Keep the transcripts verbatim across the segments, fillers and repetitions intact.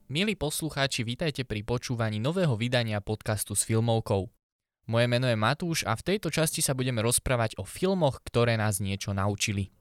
Milí poslucháči, vítajte pri počúvaní nového vydania podcastu s filmovkou. Moje meno je Matúš a v tejto časti sa budeme rozprávať o filmoch, ktoré nás niečo naučili.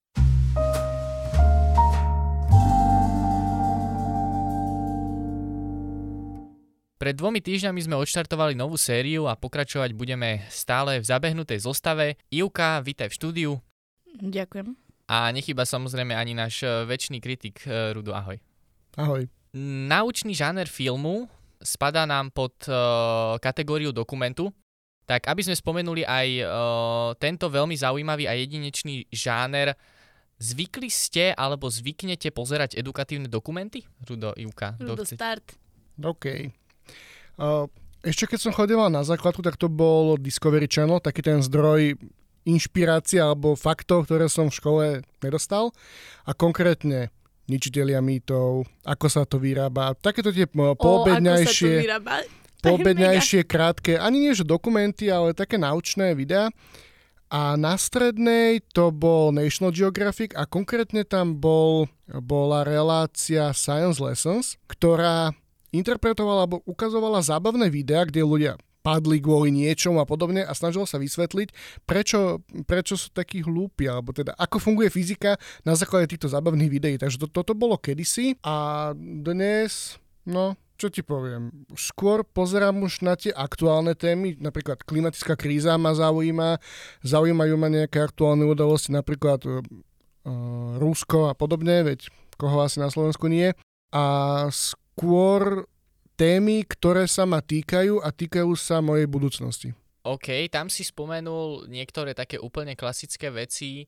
Pred dvomi týždňami sme odštartovali novú sériu a pokračovať budeme stále v zabehnutej zostave. Ivka, vítaj v štúdiu. Ďakujem. A nechýba samozrejme ani náš večný kritik Rudo, ahoj. Ahoj. Naučný žáner filmu spadá nám pod uh, kategóriu dokumentu, tak aby sme spomenuli aj uh, tento veľmi zaujímavý a jedinečný žáner, zvykli ste alebo zvyknete pozerať edukatívne dokumenty? Rudo, Ivka. Rudo, start. OK. Uh, ešte keď som chodila na základku, tak to bol Discovery Channel, taký ten zdroj inšpirácie alebo faktov, ktoré som v škole nedostal. A konkrétne ničitelia mýtov, ako sa to vyrába, takéto tie poobedňajšie, poobedňajšie krátke, ani nie že dokumenty, ale také naučné videá. A na strednej to bol National Geographic a konkrétne tam bol, bola relácia Science Lessons, ktorá interpretovala alebo ukazovala zábavné videá, kde ľudia padli kvôli niečomu a podobne a snažilo sa vysvetliť, prečo, prečo sú takí hlúpi, alebo teda ako funguje fyzika na základe týchto zábavných videí. Takže to, toto bolo kedysi a dnes, no, čo ti poviem, skôr pozerám už na tie aktuálne témy, napríklad klimatická kríza ma zaujíma, zaujímajú ma nejaké aktuálne udalosti, napríklad uh, Rusko a podobne, veď koho asi na Slovensku nie. A skôr témy, ktoré sa ma týkajú a týkajú sa mojej budúcnosti. OK, tam si spomenul niektoré také úplne klasické veci,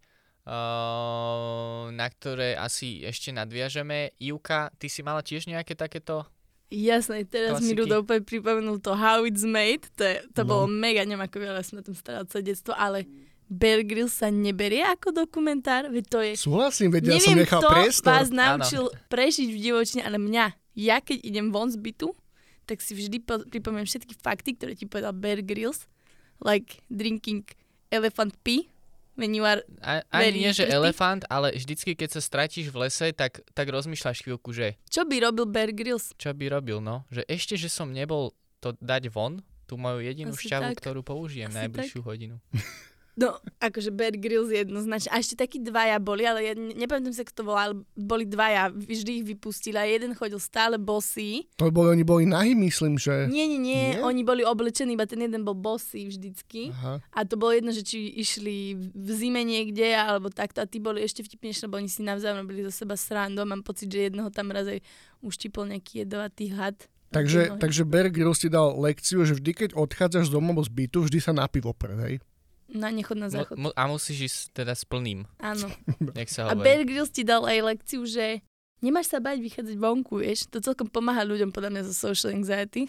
uh, na ktoré asi ešte nadviažeme. Ivka, ty si mala tiež nejaké takéto Jasné, teraz klasiky? Mi Rudo úplne pripomenul to How It's Made, to, je, to no. bolo mega, neviem ako veľa som na tom starala celé detstvo, ale Bear Grylls sa neberie ako dokumentár, veď to je... Súhlasím, veď ja som nechal priestor. Neviem, kto vás naučil Áno. prežiť v divočine, ale mňa, ja keď idem von z bytu, tak si vždy po- pripomiem všetky fakty, ktoré ti povedal Bear Grylls, like drinking elephant pee when you are a, Ani nie, že elefant, ale vždycky, keď sa stratíš v lese, tak, tak rozmýšľaš chvíľku, že... Čo by robil Bear Grylls? Čo by robil, no. Že ešte, že som nebol to dať von, tú moju jedinú Asi šťavu, tak. ktorú použijem Asi najbližšiu tak. hodinu. No, akože Bear Grylls jednoznačne. A ešte takí dvaja boli, ale ja nepamätám sa, kto to volal, boli dvaja, vždy ich vypustili a jeden chodil stále bosý. To boli, oni boli nahý, myslím, že... Nie, nie, nie, nie? Oni boli oblečení, iba ten jeden bol bosý vždycky. Aha. A to bolo jedno, že či išli v zime niekde, alebo takto. A tí boli ešte vtipnejšie, lebo oni si navzájom robili zo seba srandu. Mám pocit, že jednoho tam raz aj uštipol nejaký jedovatý had. Takže, takže Bear Grylls ti dal lekciu, že vždy, keď odchádzaš z domov z bytu, vždy sa napí vopred, hej? Na nechod na záchod. Mu, a musíš ísť teda s plným. Áno. Sa a Bear Grylls ti dal aj lekciu, že nemáš sa bať vychádzať vonku, vieš? To celkom pomáha ľuďom podľa mňa zo social anxiety.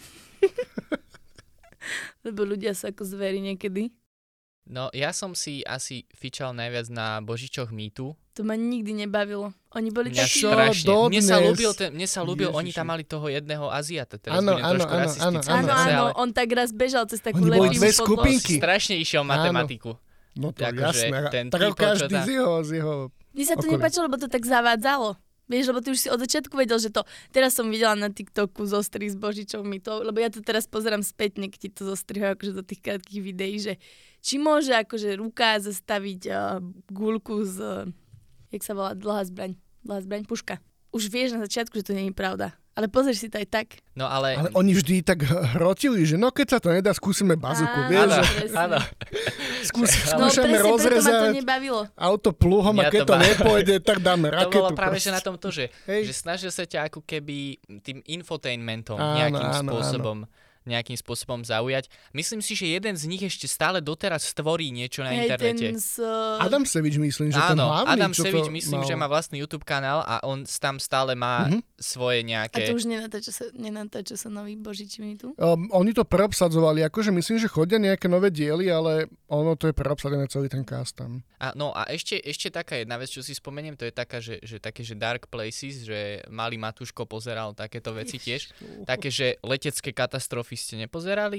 Lebo ľudia sú ako zvery niekedy. No, ja som si asi fičal najviac na Božičoch mýtu. To ma nikdy nebavilo. Oni boli mňa takí... strašne. Mne sa ľúbil, ten, mne sa ľúbil oni tam mali toho jedného Aziata. Teraz áno, budem áno, trošku áno, rasistický. Áno, zase, áno, ale... on tak raz bežal cez takú lepšiu lepšiu dve skupinky. Strašne išiel matematiku. No to ako, jasné. Ten tak typo, každý tá... z jeho, z jeho Mne sa to okolia. nepáčilo, lebo to tak zavádzalo. Vieš, lebo ty už si od začiatku vedel, že to... Teraz som videla na TikToku zostri s Božičou mýtou, lebo ja to teraz pozerám spätne, keď ti to zostrihujú akože do tých krátkých videí, že či môže akože ruka zastaviť uh, guľku z... Uh, jak sa volá? Dlhá zbraň. Dlhá zbraň? Puška. Už vieš na začiatku, že to nie je pravda. Ale pozrieš si to aj tak. No ale... ale oni vždy tak hrotili, že no keď sa to nedá, skúsime bazuku, vieš? Áno, že... áno. Skús, no skúšame presne, rozrezať preto ma to nebavilo. auto pluhom a keď to, to nepôjde, tak dáme raketu. To bolo práve že na tom to, že, Hej. že snažil sa ťa ako keby tým infotainmentom áno, nejakým áno, spôsobom áno. nejakým spôsobom zaujať. Myslím si, že jeden z nich ešte stále doteraz tvorí niečo na Hej, internete. Ten s... Adam Sevič myslím, že áno, ten hlavný, Adam čo Sevič to myslím, mal... že má vlastný YouTube kanál a on tam stále má mm-hmm. svoje nejaké... A to už nenatáča sa, nenatáča sa nový Božiči mýtu? Um, oni to preobsadzovali, akože myslím, že chodia nejaké nové diely, ale ono to je preobsadené celý ten cast tam. A, no a ešte, ešte taká jedna vec, čo si spomeniem, to je taká, že, že také, že Dark Places, že malý Matúško pozeral takéto veci tiež. Také, že letecké katastrofy ste nepozerali?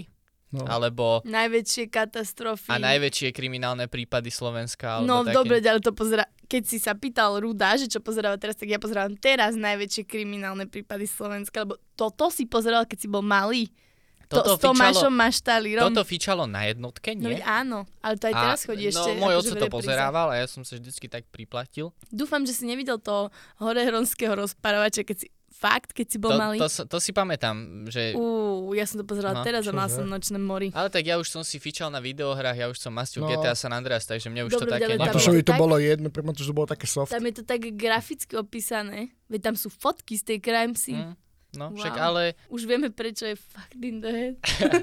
No. Alebo... Najväčšie katastrofy. A najväčšie kriminálne prípady Slovenska. Alebo No také. dobre, ale to pozera... Keď si sa pýtal Ruda, že čo pozeráva teraz, tak ja pozerám teraz najväčšie kriminálne prípady Slovenska, lebo toto si pozeral, keď si bol malý. To, s Tomášom Maštalírom. Toto fičalo na jednotke, nie? No áno, ale to aj teraz chodí ešte. No môj akože oco v to repríze. pozerával a ja som sa vždycky tak priplatil. Dúfam, že si nevidel to horehronského rozparovača, keď si fakt, keď si bol To, malý. to, to si pamätám, že... Uú, ja som to pozerala No, teraz a mal čože? som nočné mori. Ale tak ja už som si fičal na videohrách, ja už som mastil No. G T A San Andreas, takže mne už Dobre, to také ale tam nebolo. Matúšovi to tak- bolo jedno, pre Matúša to bolo také soft. Tam je to tak graficky opísané, veď tam sú fotky z tej crime scene. Mm, no, Wow. však ale Už vieme, prečo je fucked in the head.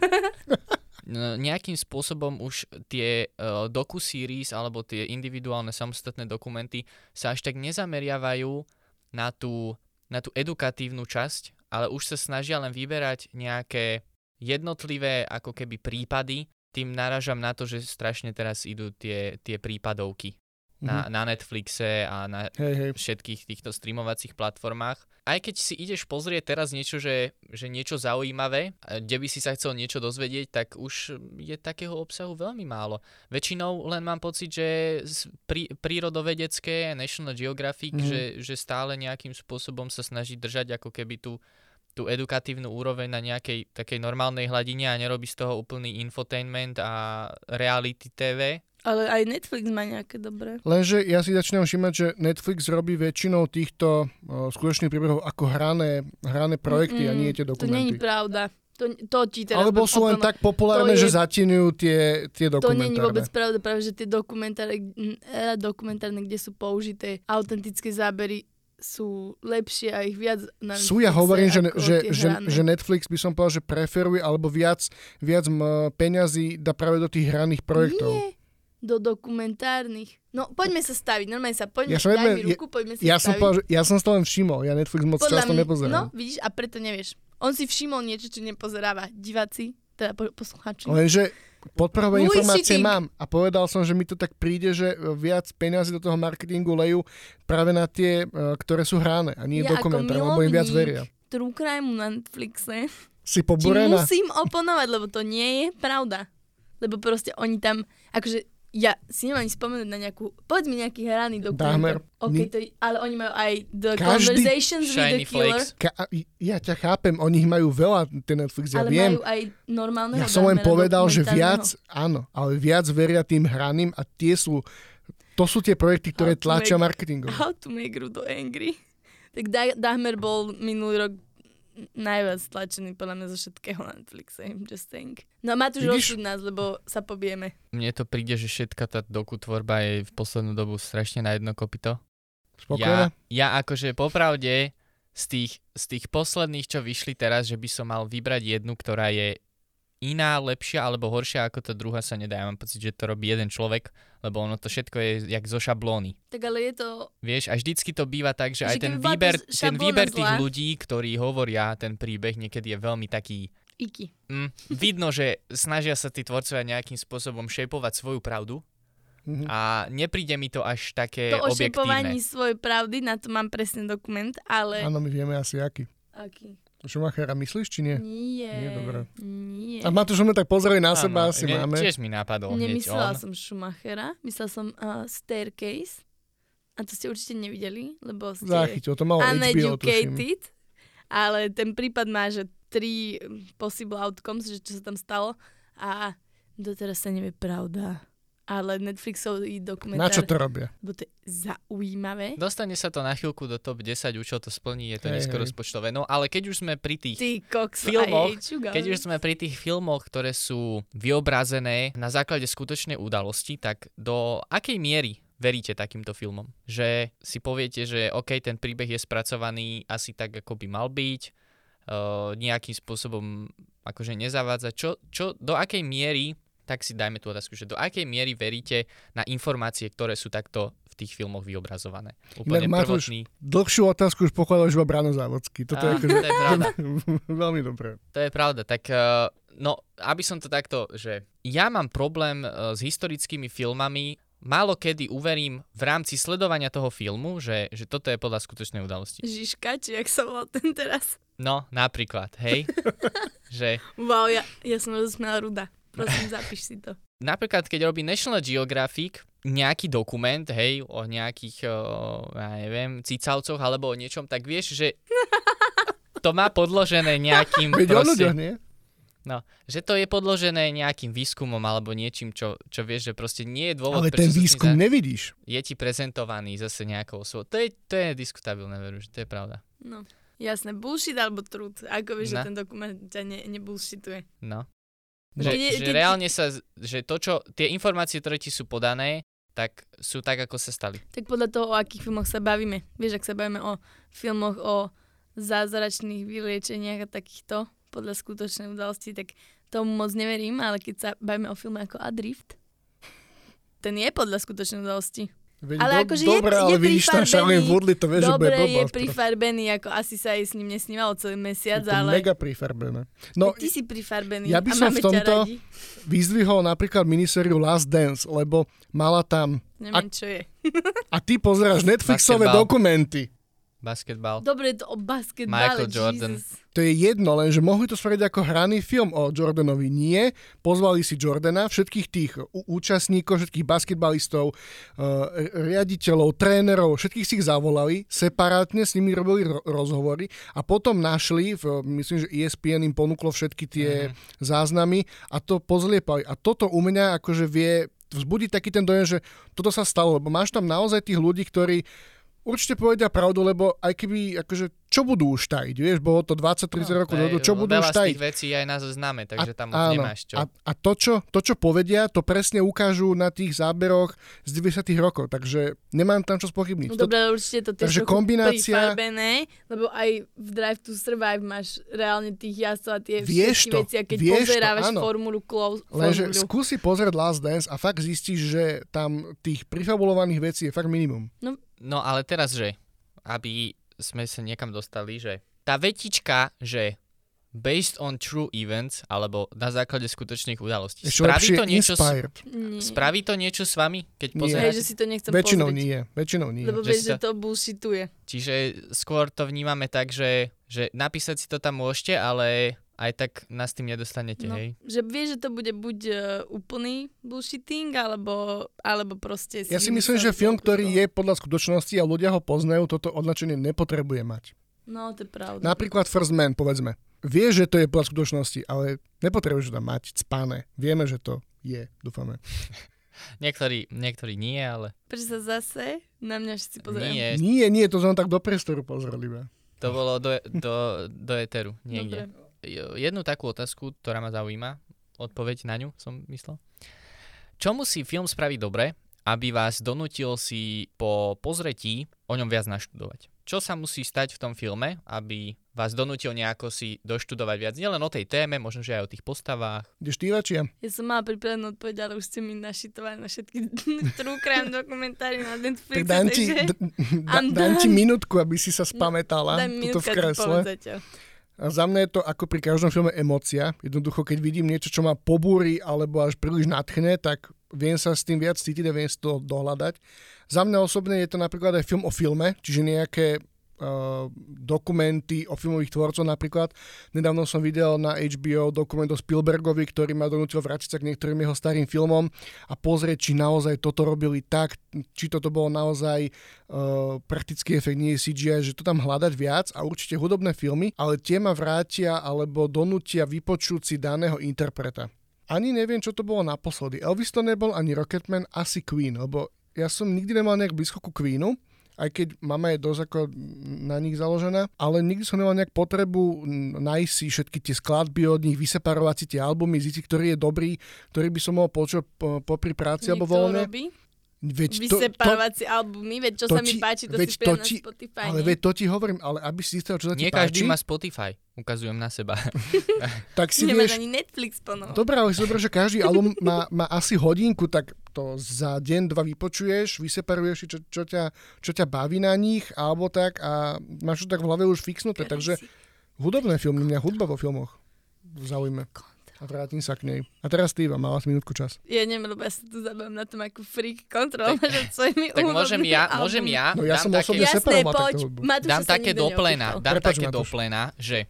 no, nejakým spôsobom už tie uh, doku-series alebo tie individuálne samostatné dokumenty sa až tak nezameriavajú na tú, na tú edukatívnu časť, ale už sa snažia len vyberať nejaké jednotlivé ako keby prípady. Tým narážam na to, že strašne teraz idú tie, tie prípadovky na, Mhm. na Netflixe a na Hej, hej. všetkých týchto streamovacích platformách. Aj keď si ideš pozrieť teraz niečo, že, že niečo zaujímavé, kde by si sa chcel niečo dozvedieť, tak už je takého obsahu veľmi málo. Väčšinou len mám pocit, že z prí, prírodovedecké National Geographic, Mhm. že, že stále nejakým spôsobom sa snaží držať ako keby tú, tú edukatívnu úroveň na nejakej takej normálnej hladine a nerobí z toho úplný infotainment a reality té vé. Ale aj Netflix má nejaké dobré. Lenže ja si začínam všimať, že Netflix robí väčšinou týchto o, skutočných príbehov ako hrané, hrané projekty Mm-mm, a nie tie To nie je dokumenty. pravda. To, to ti teraz Alebo budem sú len oponovať. tak populárne, To je- že zatieňujú tie, tie To nie je vôbec dokumentárne. pravda, práve že tie dokumentárne, eh, dokumentárne, kde sú použité autentické zábery, sú lepšie a ich viac na Sú, ja Netflixe hovorím, že, ako že, tie že, hrané. že Netflix by som povedal, že preferuje alebo viac, viac m, peňazí dá práve do tých hraných projektov. Nie, do dokumentárnych. No, poďme sa staviť, normálne sa, poďme, Ja som daj jedne- mi ruku, poďme sa Ja som, staviť. povedal, že, ja som si to len všimol, ja Netflix moc Podľa často mňa- nepozerám. No, vidíš, a preto nevieš. On si všimol niečo, čo nepozeráva diváci, teda po, poslucháči. Lenže podporové Bullshitting. informácie mám a povedal som, že mi to tak príde, že viac peňazí do toho marketingu lejú práve na tie, e, ktoré sú hrané a nie Ja dokumentárne, ako lebo im viac veria. milovník true crime na Netflixe Si ti pobúrená? musím oponovať, lebo to nie je pravda. Lebo proste oni tam, akože ja si nemám ani spomenúť na nejakú, povedz mi nejaký hraný Dahmer. dokument. OK, Ni- to je, ale oni majú aj The Každý- Conversations with Shiny the Killer, Flakes. Ka- ja ťa chápem, oni ich majú veľa, ten Netflix, ja ale viem. majú aj normálneho Ja som len Dahmera povedal, že dokumentárneho. viac, áno, ale viac veria tým hraným a tie sú, to sú tie projekty, ktoré How to tlačia make- marketingom. How to make Rudo angry. Tak Da- Dahmer bol minulý rok najviac tlačený podľa mňa zo všetkého na Netflixe. I'm just saying. No a Matúš, Vidíš? rozsúď nás, lebo sa pobijeme. Mne to príde, že všetka tá dokutvorba je v poslednú dobu strašne na jedno kopyto. Spokojná? Ja, ja akože popravde z tých, z tých posledných, čo vyšli teraz, že by som mal vybrať jednu, ktorá je iná, lepšia alebo horšia ako tá druhá, sa nedá. Ja mám pocit, že to robí jeden človek, lebo ono to všetko je jak zo šablóny. Tak ale je to... Vieš, a vždycky to býva tak, že aj Že ten keby bola výber, to ten šablóna výber tých zlá. ľudí, ktorí hovoria ten príbeh, niekedy je veľmi taký... Iky. Mm, vidno, že snažia sa tí tvorcovia nejakým spôsobom šejpovať svoju pravdu Mhm. a nepríde mi to až také To o objektívne. šepovaní svojej pravdy, na to mám presne dokument, ale... Áno, my vieme asi aký. Aký? Schumachera, myslíš, či nie? Nie. Nie, dobré. Nie. A Matúš, sme tak pozreli na Áno, seba, asi mne máme. Tiež mi napadol hneď Nemyslela on. som Schumachera, myslela som uh, Staircase. A to ste určite nevideli, lebo ste Zachytil, to malo há bé ó, tuším. uneducated. Ale ten prípad má, že tri possible outcomes, že čo sa tam stalo. A doteraz sa nevie pravda. Ale Netflixový dokumentár... Na čo to robia? Bo to je zaujímavé. Dostane sa to na chvíľku do top desať, už čo to splní, je to Hej, neskoro hej. rozpočtové. No ale keď už sme pri tých Ty koks, filmoch, I hate you guys. keď už sme pri tých filmoch, ktoré sú vyobrazené na základe skutočnej udalosti, tak do akej miery veríte takýmto filmom? Že si poviete, že OK, ten príbeh je spracovaný asi tak, ako by mal byť, uh, nejakým spôsobom akože nezavádza. Čo, čo, do akej miery, tak si dajme tú otázku, že do akej miery veríte na informácie, ktoré sú takto v tých filmoch vyobrazované? Úplne Inak, Matúš, prvotný. Dlhšiu otázku už pokladal už iba Brano Závodský. Toto je Á, akože to je pravda. veľmi dobré. To je pravda, tak uh, no, aby som to takto, že ja mám problém uh, s historickými filmami, málo kedy uverím v rámci sledovania toho filmu, že, že toto je podľa skutočnej udalosti. Žižka, či jak sa volal ten teraz? No, napríklad, hej? že... Wow, ja, ja som rozosmiala Ruda. Prosím, zapíš si to. Napríklad, keď robí National Geographic nejaký dokument, hej, o nejakých, o, ja neviem, cicavcoch alebo o niečom, tak vieš, že to má podložené nejakým proste... nie? No, že to je podložené nejakým výskumom alebo niečím, čo, čo vieš, že proste nie je dôvod... Ale ten výskum za... nevidíš. Je ti prezentovaný zase nejakou svojou... To je, to je diskutabilné, veru, že to je pravda. No, jasné, bullshit alebo truth. Ako vieš, no. že ten dokument ťa ne, nebullshituje. No. Že, keď, že keď... reálne sa... Že to, čo... Tie informácie, ktoré ti sú podané, tak sú tak, ako sa stali. Tak podľa toho, o akých filmoch sa bavíme. Vieš, ak sa bavíme o filmoch o zázračných vyliečeniach a takýchto, podľa skutočnej udalosti, tak tomu moc neverím, ale keď sa bavíme o filme ako Adrift, ten je podľa skutočnej udalosti. Veď ale do, akože dobre, je, ale je vidíš tam Shailene Woodley, to vieš, dobre, že bude blbosť. je prifarbený, ako asi sa aj s ním nesnívalo celý mesiac, je to ale... mega prifarbené. No, ty si prifarbený ja by a som máme v tomto ťa radi. vyzdvihol napríklad minisériu Last Dance, lebo mala tam... Neviem, a, čo je. a ty pozeráš Netflixové Basketball. dokumenty. Basketball. Dobre, to o basketbale, Michael Jordan. Jesus. To je jedno, lenže mohli to spraviť ako hraný film o Jordanovi. Nie, pozvali si Jordana, všetkých tých ú- účastníkov, všetkých basketbalistov, uh, riaditeľov, trénerov, všetkých si ich zavolali, separátne s nimi robili ro- rozhovory a potom našli, v, myslím, že é es pé en im ponúklo všetky tie mm. záznamy a to pozliepali. A toto u mňa akože vie vzbudiť taký ten dojem, že toto sa stalo, lebo máš tam naozaj tých ľudí, ktorí určite povedia pravdu, lebo aj keby, akože, čo budú už tajiť, vieš, bolo to dvadsať tridsať no, rokov, aj, čo budú už tajiť. Veľa z tých vecí aj nás známe, takže a, tam moc nemáš čo. A, a to, čo, to, čo povedia, to presne ukážu na tých záberoch z deväťdesiatych rokov, takže nemám tam čo spochybniť. No dobre, ale určite to tiež trochu kombinácia... prifarbené, lebo aj v Drive to Survive máš reálne tých jazdcov a tie všetky veci, a keď pozerávaš to, formulu close. Lenže skúsi pozrieť Last Dance a fakt zistíš, že tam tých prifabulovaných vecí je fakt minimum. No, No ale teraz, že aby sme sa niekam dostali, že tá vetička, že based on true events, alebo na základe skutočných udalostí. Ešte Spraví to, niečo s, nie. spraví to niečo s vami, keď nie. pozeráte? Hej, že si to nechcem väčšinou pozrieť. nie, väčšinou nie. Lebo vieš, že to bullshituje. Čiže skôr to vnímame tak, že, že napísať si to tam môžete, ale aj tak nás tým nedostanete, no, hej? Že vieš, že to bude buď uh, úplný bullshitting, alebo, alebo proste... Ja si myslím, že film, ktorý je podľa skutočnosti a ľudia ho poznajú, toto označenie nepotrebuje mať. No, to je pravda. Napríklad First Man, povedzme. Vieš, že to je podľa skutočnosti, ale nepotrebuješ to tam mať cpané. Vieme, že to je, dúfame. niektorí, niektorí nie, ale... Prečo sa zase na mňa všetci pozerajú? Nie. Nie, nie, to som tak do priestoru pozreli. To bolo do, do, do éteru, niekde. Dobre. Jednu takú otázku, ktorá ma zaujíma, odpoveď na ňu som myslel. Čo musí film spraviť dobre, aby vás donútil si po pozretí o ňom viac naštudovať? Čo sa musí stať v tom filme, aby vás donútil nejako si doštudovať viac? Nielen o tej téme, možno, že aj o tých postavách. Ideš tývačia? Ja som mala pripravenú odpoveď, ale už ste mi našitovali na všetky true crime dokumentári na Netflixe, tak dám ti, takže... d- d- dám ti minútku, aby si sa spamätala. Daj mi minútka, v kresle. A za mňa je to ako pri každom filme emócia. Jednoducho, keď vidím niečo, čo ma pobúri alebo až príliš nadchne, tak viem sa s tým viac cítiť a viem si to dohľadať. Za mňa osobne je to napríklad aj film o filme, čiže nejaké Uh, dokumenty o filmových tvorcov napríklad. Nedávno som videl na há bé ó dokument o Spielbergovi, ktorý ma donútil vrátiť sa k niektorým jeho starým filmom a pozrieť, či naozaj toto robili tak, či toto bolo naozaj uh, praktický efekt, nie je C G I, že to tam hľadať viac a určite hudobné filmy, ale tie ma vrátia alebo donútia vypočuť si daného interpreta. Ani neviem, čo to bolo naposledy. Elvis to nebol, ani Rocketman, asi Queen, lebo ja som nikdy nemal nejak blízko ku Queenu, aj keď mama je dosť ako na nich založená, ale nikdy som nemal nejak potrebu nájsť si všetky tie skladby od nich, vyseparovať si tie albumy, zistiť, ktorý je dobrý, ktorý by som mohol počuť po, popri práci alebo voľne. Robí? Veď vyseparovať si albumy, veď čo to sa mi ti, páči, to veď si priam ti, na Spotify. Ale veď to ti hovorím, ale aby si zistil, čo sa ti Nie každý páči. má Spotify, ukazujem na seba. Tak si Nemáš vieš... ani Netflix plno. Dobre, ale si dobre, že každý album má, má asi hodinku, tak to za deň, dva vypočuješ, vyseparuješ si, čo, čo, ťa, čo ťa baví na nich, alebo tak a máš to tak v hlave už fixnuté, takže hudobné filmy, mňa hudba vo filmoch zaujíme. A vrátim sa k nej. A teraz ty, Iva, mala minútku čas. Ja neviem, lebo ja sa tu zabávam na tom, ako freak kontroluješ nad svojimi Tak môžem ja, albummi. môžem ja, No ja dám som také, osobne Jasné, separoval poď. takto hudbu. Matúša dám sa také nikto do plena, neopýtal. dám Prepáč, také do Matúš. plena, že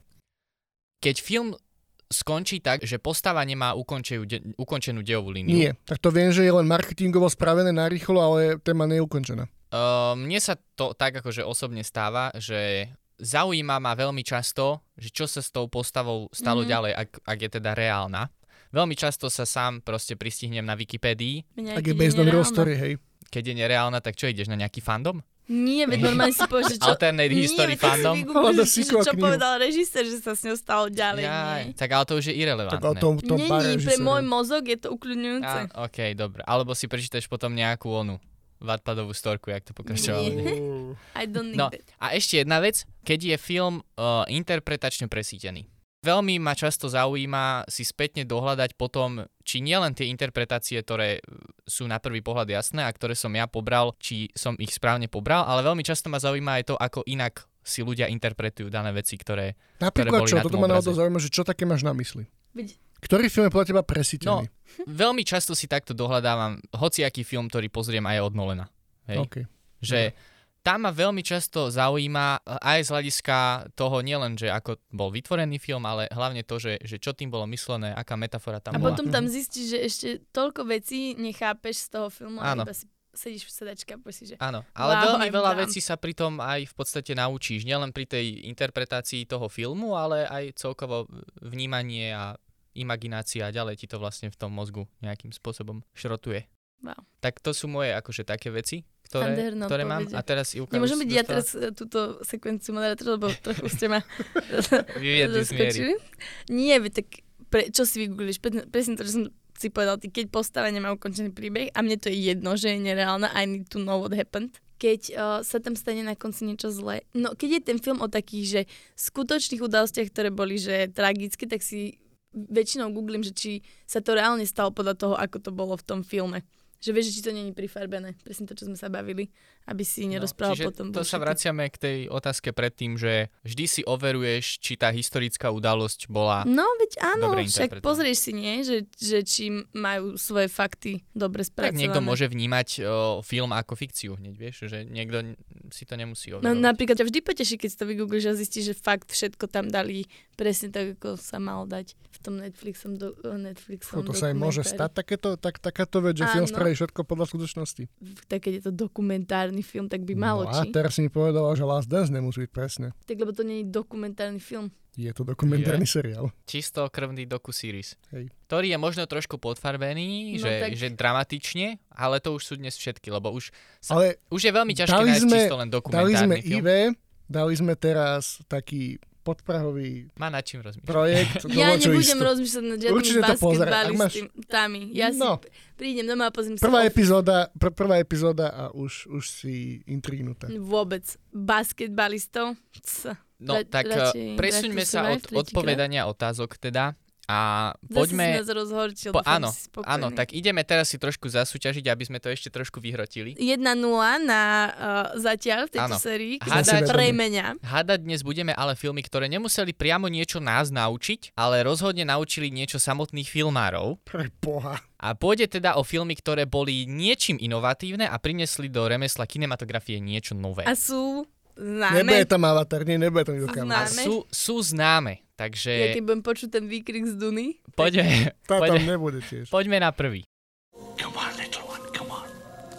keď film skončí tak, že postava nemá ukončenú, de- ukončenú dejovú líniu. Nie, tak to viem, že je len marketingovo spravené narýchlo, ale téma nie je ukončená. Uh, mne sa to tak akože osobne stáva, že zaujíma ma veľmi často, že čo sa s tou postavou stalo Mhm. ďalej, ak, ak je teda reálna. Veľmi často sa sám proste pristihnem na Wikipédii. Mňa, Tak keď je based on real nereálna. story, hej. Keď je nereálna, tak čo, ideš na nejaký fandom? Nie, veď normálne si povieš, že čo... Alternate history nie, veď tak si fandom? vygooglíš, Hľada že, sequel čo knihu. povedal režisér, že sa s ňou stalo ďalej, Jaj, nie? tak ale to už je Tak ale irelevantné. to, to Není, bare, pre môj mozog je to ukľudňujúce. Á, OK, dobre. Alebo si prečítaš potom nejakú onu Wattpadovú storku, jak to pokračovalo. Nie. I don't need No, that. a ešte jedna vec, keď je film uh, interpretačne presítený. Veľmi ma často zaujíma si spätne dohľadať potom, či nielen tie interpretácie, ktoré sú na prvý pohľad jasné a ktoré som ja pobral, či som ich správne pobral, ale veľmi často ma zaujíma aj to, ako inak si ľudia interpretujú dané veci, ktoré... Napríklad boli čo? na Toto tom ma obraze. naozaj zaujíma, že čo také máš na mysli? Veď, Ktorý film je podľa teba No, presítený? veľmi často si takto dohľadávam hociaký film, ktorý pozriem aj od Nolana. Hej? OK. Že tam ma veľmi často zaujíma aj z hľadiska toho nielen, že ako bol vytvorený film, ale hlavne to, že, že čo tým bolo myslené, aká metafora tam a bola. potom tam zistíš, že ešte toľko vecí nechápeš z toho filmu a Áno. iba si sedíš v sedačke a povieš si, že Áno, ale Wow, veľmi I'm veľa down. vecí sa pri tom aj v podstate naučíš. Nielen pri tej interpretácii toho filmu, ale aj celkovo vnímanie a imaginácia a ďalej ti to vlastne v tom mozgu nejakým spôsobom šrotuje. Wow. Tak to sú moje akože také veci, ktoré, Nádherné ktoré mám. odpovede. A teraz Ivka Nemôžem už byť ja dostala- teraz e, túto sekvenciu moderátora, lebo trochu ste ma Vyviedli z miery. zaskočili. Nie, veď tak pre, čo si vygooglíš? Pre, presne to, čo som si povedal, ty, keď postava nemá ukončený príbeh a mne to je jedno, že je nereálna, I need to know what happened. Keď uh, sa tam stane na konci niečo zlé. No, keď je ten film o takých, že skutočných udalostiach, ktoré boli, že tragické, tak si väčšinou googlím, že či sa to reálne stalo podľa toho, ako to bolo v tom filme. Že vieš, že či to není prifarbené. Presne to, čo sme sa bavili, aby si nerozprával čiže potom. to sa bullshity. vraciame k tej otázke predtým, že vždy si overuješ, či tá historická udalosť bola... No, veď áno, dobre však interpretované. pozrieš si, nie? Že, že či majú svoje fakty dobre Tak spracované. niekto môže vnímať o, film ako fikciu hneď, vieš, že niekto n- si to nemusí No overovať. napríklad ťa vždy poteší, keď si to vygooglíš a zistíš, že fakt všetko tam dali presne tak, ako sa malo dať v tom Netflixom, do, Netflixom Fú, to sa aj môže stať takéto, tak, takáto vec, že film Áno. spraví všetko podľa skutočnosti. Tak keď je to dokumentárny film, tak by malo, no a či? teraz si mi povedala, že Last Dance nemusí byť presne. Tak lebo to nie je dokumentárny film. Je to dokumentárny seriál. Čisto krvný doku-series, Hej. ktorý je možno trošku podfarbený, No že, tak- že dramatične, ale to už sú dnes všetky, lebo už, sa, Ale už je veľmi ťažké dali nájsť sme- čisto len dali sme dokumentárny film. í vé, dali sme teraz taký podprahový Má nad čím rozmýšľať. projekt. Ja Dolo, čo nebudem isto. rozmýšľať nad žiadnymi Určite to pozeraj, ak máš- basketbalistami. Ja si No. prídem doma a pozriem Prvá si epizóda, pr- prvá epizóda a už, už si intrignutá. vôbec basketbalistov. C. No Ra- tak radšej presuňme Drag to sa Survive od tretíkrát. odpovedania otázok teda a Zase poďme... si nás rozhorčil. Po, dúfam, áno, že si spokojný. áno, tak ideme teraz si trošku zasúťažiť, aby sme to ešte trošku vyhrotili. jedna nula na uh, zatiaľ v tejto Áno. sérii, Hádať- keď sa premenia. Hádať dnes budeme ale filmy, ktoré nemuseli priamo niečo nás naučiť, ale rozhodne naučili niečo samotných filmárov. Pre boha. A pôjde teda o filmy, ktoré boli niečím inovatívne a priniesli do remesla kinematografie niečo nové. A sú Nebude známe. tam Avatar, nie, nebude tam Juka. Známe. A sú, sú známe, Ja takže keď budem počuť ten výkrik z Duny. poďme, Tá tam poďme, nebude tiež. poďme na prvý. Come on, little one, come on.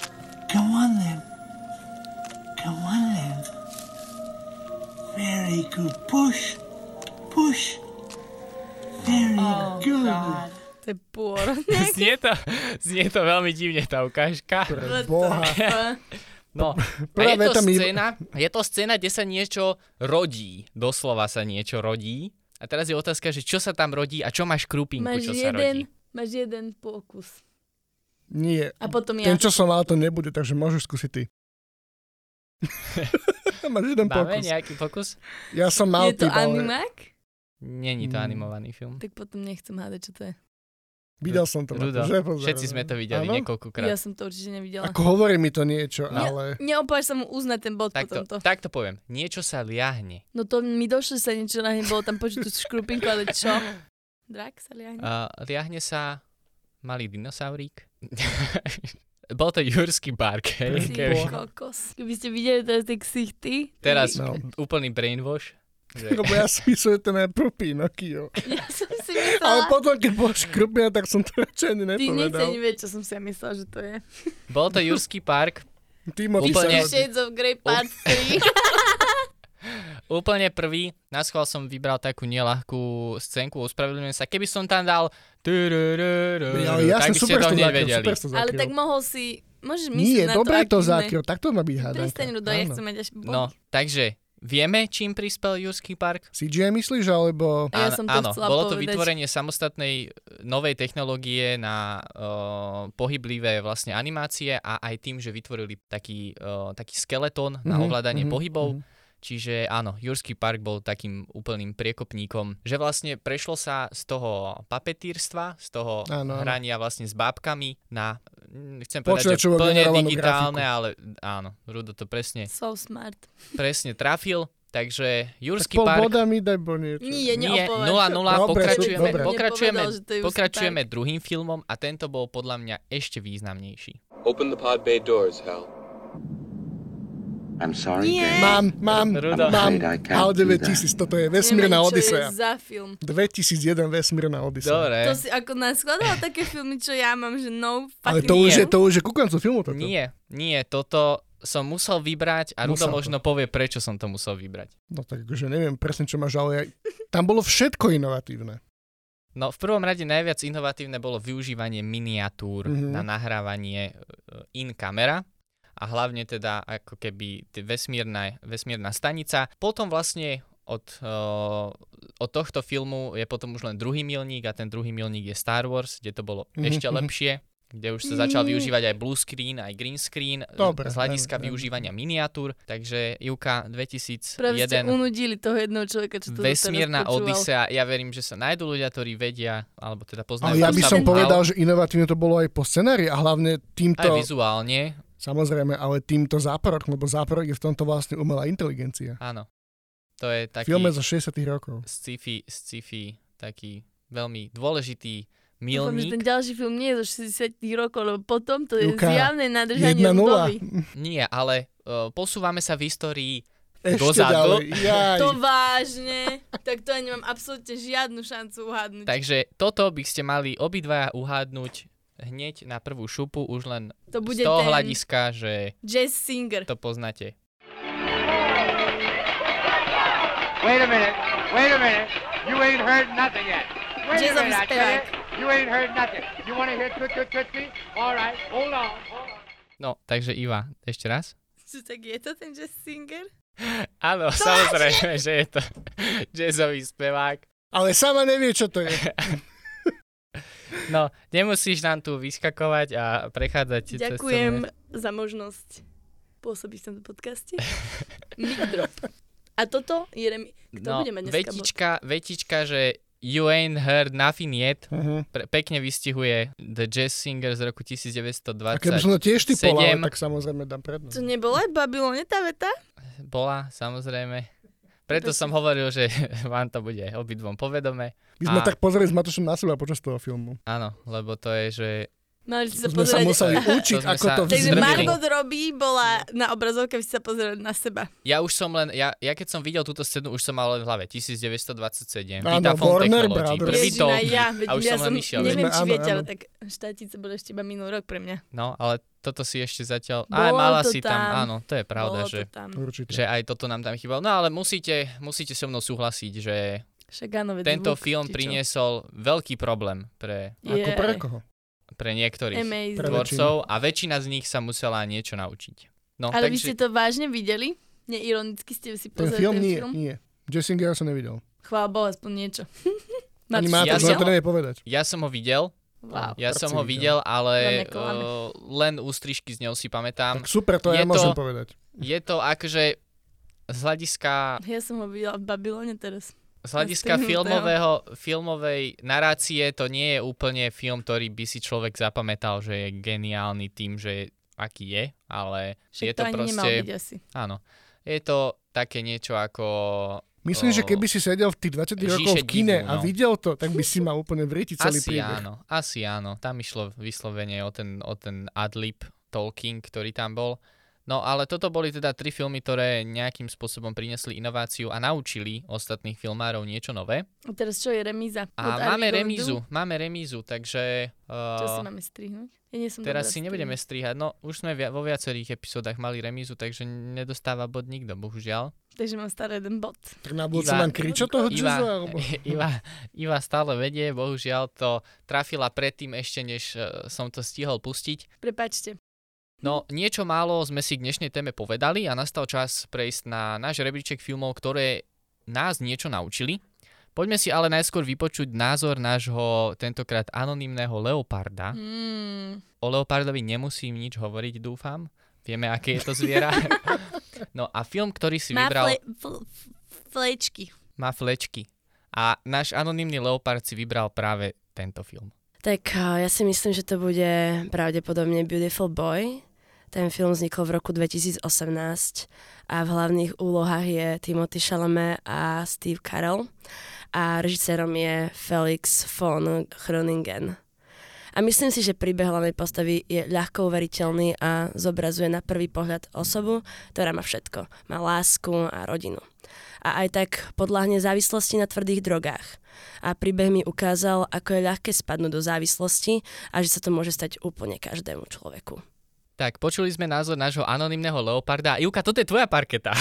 Come on then. Come on then. Very good. Push. Push. Very good. To je pôrod. Znie to, znie to veľmi divne tá ukážka. Pre boha. No, a Prvá je to, veta mi- scéna, je to scéna, kde sa niečo rodí. Doslova sa niečo rodí. A teraz je otázka, že čo sa tam rodí a čo máš krupinku, Máš čo sa rodí. jeden, máš jeden pokus. Nie. A potom ja. Ten, čo som mal, to nebude, takže môžeš skúsiť ty. Máš jeden Máme pokus. nejaký pokus? Ja som mal Je to typ, ale animák? Není to Mm. animovaný film. Tak potom nechcem hádať, čo to je. videl som to. Rudo, že pozerám. všetci sme to videli Áno? niekoľkokrát. Ja som to určite nevidela. Ako hovorí mi to niečo, Ne- ale... Neopáš sa mu uznať ten bod Tak to, potom to. tak to poviem. Niečo sa liahne. No to mi došlo, že sa niečo na bolo tam počuť tú škrupinku, ale čo? Drak sa liahne? Uh, liahne sa malý dinosaurík. Bol to Jurský park, hej? Ty Keby, kokos. Keby ste videli teraz tie ksichty. teraz No. úplný brainwash. Že... Lebo ja si myslím, že to najprv Pinokio. Ja som si myslela... Ale potom, keď bol škrupia, tak som to radšej ani Ty nechce nepovedal. ani vedieť, čo som si ja myslela, že to je. Bol to Jurský park. Timothy Úplne- sa... Shades of Grey Part tri. Úplne prvý. Na schvál som vybral takú nelahkú scénku. Ospravedlňujem sa. Keby som tam dal... Ja, tak jasne, by ste super to to hneď zakryl, vedeli. super to Ale zakryl. tak mohol si... Môžeš myslieť Nie, na dobre to, to aký sme- zakryl, tak to má byť hádanka. Prestaň, Rudo, ja Áno. chcem mať až bodík. No, takže vieme, čím prispel Jurský park? cé gé í myslíš, alebo... A ja Áno, som to áno, chcela bolo to povedať. vytvorenie samostatnej e, novej technológie na uh, pohyblivé vlastne animácie a aj tým, že vytvorili taký, uh, taký skeletón na Mhm, ovládanie mhm, pohybov. mhm. Čiže áno, Jurský park bol takým úplným priekopníkom, že vlastne prešlo sa z toho papetírstva, z toho Áno, áno. hrania vlastne s bábkami na, mm, chcem povedať, že Počítačovo plne generovanú digitálne, grafiku. ale áno, Rudo to presne, So smart. presne trafil. Takže Tak Jurský pol park... boda mi daj bo niečo. Nie, Nie, neopovedz. nula nula, Dobre, pokračujeme, dobre. pokračujeme, Nepovedal, že to je Jurský pokračujeme druhým filmom a tento bol podľa mňa ešte významnejší. Open the pod bay doors, Hal. I'm sorry, Nie. Dave. Mám, mám, Rudo. mám. I'm afraid I can't Hal do that. deväťtisíc, toto je Neviem, vesmírna čo Odisea. je za film. dvetisícjeden vesmírna Odisea. Dobre, To si ako naskladala také filmy, čo ja mám, že no Ale fucking to už, Nie. je, to už je ku koncu filmu toto. nie, nie, toto som musel vybrať a Rudo Musel to. možno povie, prečo som to musel vybrať. No tak akože neviem presne, čo máš, ale ja- tam bolo všetko inovatívne. No v prvom rade najviac inovatívne bolo využívanie miniatúr Mhm. na nahrávanie e, in kamera a hlavne teda ako keby t- vesmírna, vesmírna stanica. Potom vlastne od, uh, od tohto filmu je potom už len druhý milník a ten druhý milník je Star Wars, kde to bolo Mhm, ešte mhm. lepšie, kde už sa začal využívať aj blue screen, aj green screen Dobre, z hľadiska dobre, dobre. využívania miniatúr. Takže Juka Práve ste dvetisícjeden, unudili toho jedného človeka, čo to vesmírna doteraz počúval. Odisea. Ja verím, že sa nájdú ľudia, ktorí vedia, alebo teda poznajú Ale ja by postavu som Hal. povedal, že inovatívne to bolo aj po scenári a hlavne Aj týmto, vizuálne, samozrejme, ale týmto záporok, lebo záporok je v tomto vlastne umelá inteligencia. áno. To je taký Filme zo šesťdesiatych rokov. sci-fi, sci-fi, taký veľmi dôležitý Dúfam, že ten milník. ďalší film nie je zo šesťdesiatych rokov, lebo potom to je Juka, zjavné nadržanie jedna nula. Rudovi. Nie, ale uh, posúvame sa v histórii Ešte dozadu. ďalej. Jaj. To vážne? Tak to ja nemám absolútne žiadnu šancu uhádnuť. Takže toto by ste mali obidvaja uhádnuť hneď na prvú šupu, už len To bude z toho ten hľadiska, že Jazz Singer. to poznáte. Wait a minute. Wait a minute. You ain't heard nothing yet. Wait a Jason minute, I tell you. Spivak. You ain't heard nothing. You want to hear Toot Toot Tootsie? All right. Hold on. Hold on. No, takže Iva, ešte raz. Čo, tak je to ten Jazz Singer? Áno, samozrejme, že je to jazzový spevák. Ale sama nevie, čo to je. No, nemusíš nám tu vyskakovať a prechádzať cez Ďakujem celé- za možnosť pôsobiť v tomto podcaste. Mic drop. A toto je remi... Kto No, bude mať dneska bod? vetička, vetička, že You ain't heard nothing yet, Uh-huh. pre, pekne vystihuje The Jazz Singer z roku A keby som devätnásťstodvadsať. to tiež typoval, sedem. tak samozrejme dám prednosť. To nebolo aj v Babylone tá veta? Bola, samozrejme. Preto To som hovoril, že vám to bude obidvom povedomé. My sme A- tak pozreli s Matošom na seba počas toho filmu. Áno, lebo to je, že Mali ste sa Sme sa pozerať... museli To učiť, sme ako sa- to Takže Zdrbili. vzniklo. Margot Robbie bola na obrazovke, vy ste sa pozerali na seba. ja už som len, ja, ja keď som videl túto scénu, už som mal len v hlave devätnásťstodvadsaťsedem. Áno, Vitaphone Warner Technology, Brothers. prvý Ježiš, tom. aj ja, veď A už ja som len som, išiel. neviem, Sme- či áno, viete, áno. ale tak štátice boli ešte iba minulý rok pre mňa. No, ale toto si ešte zatiaľ... Bolo Aj, mala to si tam, tam. áno, to je pravda, Bolo že, to tam. Určite. že aj toto nám tam chýbalo. No ale musíte, musíte so mnou súhlasiť, že Však áno, veď tento zvuk, film či čo. priniesol veľký problém pre, Ako Je. pre koho? pre niektorých Amazing. Pre tvorcov a väčšina z nich sa musela niečo naučiť. No, Ale vy ste takže to vážne videli? Neironicky ste si Ten pozreli film ten nie, film? nie. Jessinger som nevidel. Chvála Bohu, aspoň niečo. Ani Martin, má Ja to, som- to nevie povedať. ja som ho videl, Wow. ja som prci ho videl, videl. ale Vám neklame. uh, len ústrižky z neho si pamätám. Tak super, to je ja to- môžem povedať. Je to akože z hľadiska Ja som ho videla v Babylone teraz. Z hľadiska Nastrhnutého. filmového, filmovej narácie to nie je úplne film, ktorý by si človek zapamätal, že je geniálny tým, že aký je, ale Však je to to ani proste... nemal byť asi. Áno. Je to také niečo ako Myslím, že keby si sedel v tých dvadsiatich rokov v kine divu, a no. videl to, tak by si mal úplne vrítiť celý Asi príbeh. áno, asi áno. Tam išlo vyslovene o ten, o ten adlib talking, ktorý tam bol. No ale toto boli teda tri filmy, ktoré nejakým spôsobom priniesli inováciu a naučili ostatných filmárov niečo nové. A teraz čo je remíza? A máme remízu, máme remízu, takže... Uh, Čo si máme strihnúť? Ja nie som teraz dobrá si strihnúť. nebudeme strihať, no už sme via- vo viacerých epizódach mali remízu, takže nedostáva bod nikto, bohužiaľ. Takže mám stále jeden bod. Tak na budúce Iva- mám kričo toho Iva, Jizza, alebo... Iva, Iva stále vedie, bohužiaľ to trafila predtým ešte, než uh, som to stihol pustiť. Prepáčte. No, niečo málo sme si k dnešnej téme povedali a nastal čas prejsť na náš rebríček filmov, ktoré nás niečo naučili. Poďme si ale najskôr vypočuť názor nášho tentokrát anonymného Leoparda. Mm. O Leopardovi nemusím nič hovoriť, dúfam. Vieme, aké je to zviera. No a film, ktorý si Má vybral... fle- fl- f- flečky. Má flečky. A náš anonymný Leopard si vybral práve tento film. Tak uh, ja si myslím, že to bude pravdepodobne Beautiful Boy. Ten film vznikol v roku dvetisícosemnásť a v hlavných úlohách je Timothée Chalamet a Steve Carell a režisérom je Felix von Groningen. A myslím si, že príbeh hlavnej postavy je ľahko uveriteľný a zobrazuje na prvý pohľad osobu, ktorá má všetko. Má lásku a rodinu. A aj tak podľahne závislosti na tvrdých drogách. A príbeh mi ukázal, ako je ľahké spadnúť do závislosti a že sa to môže stať úplne každému človeku. Tak, počuli sme názor nášho anonymného Leoparda. Ivka, toto je tvoja parketa.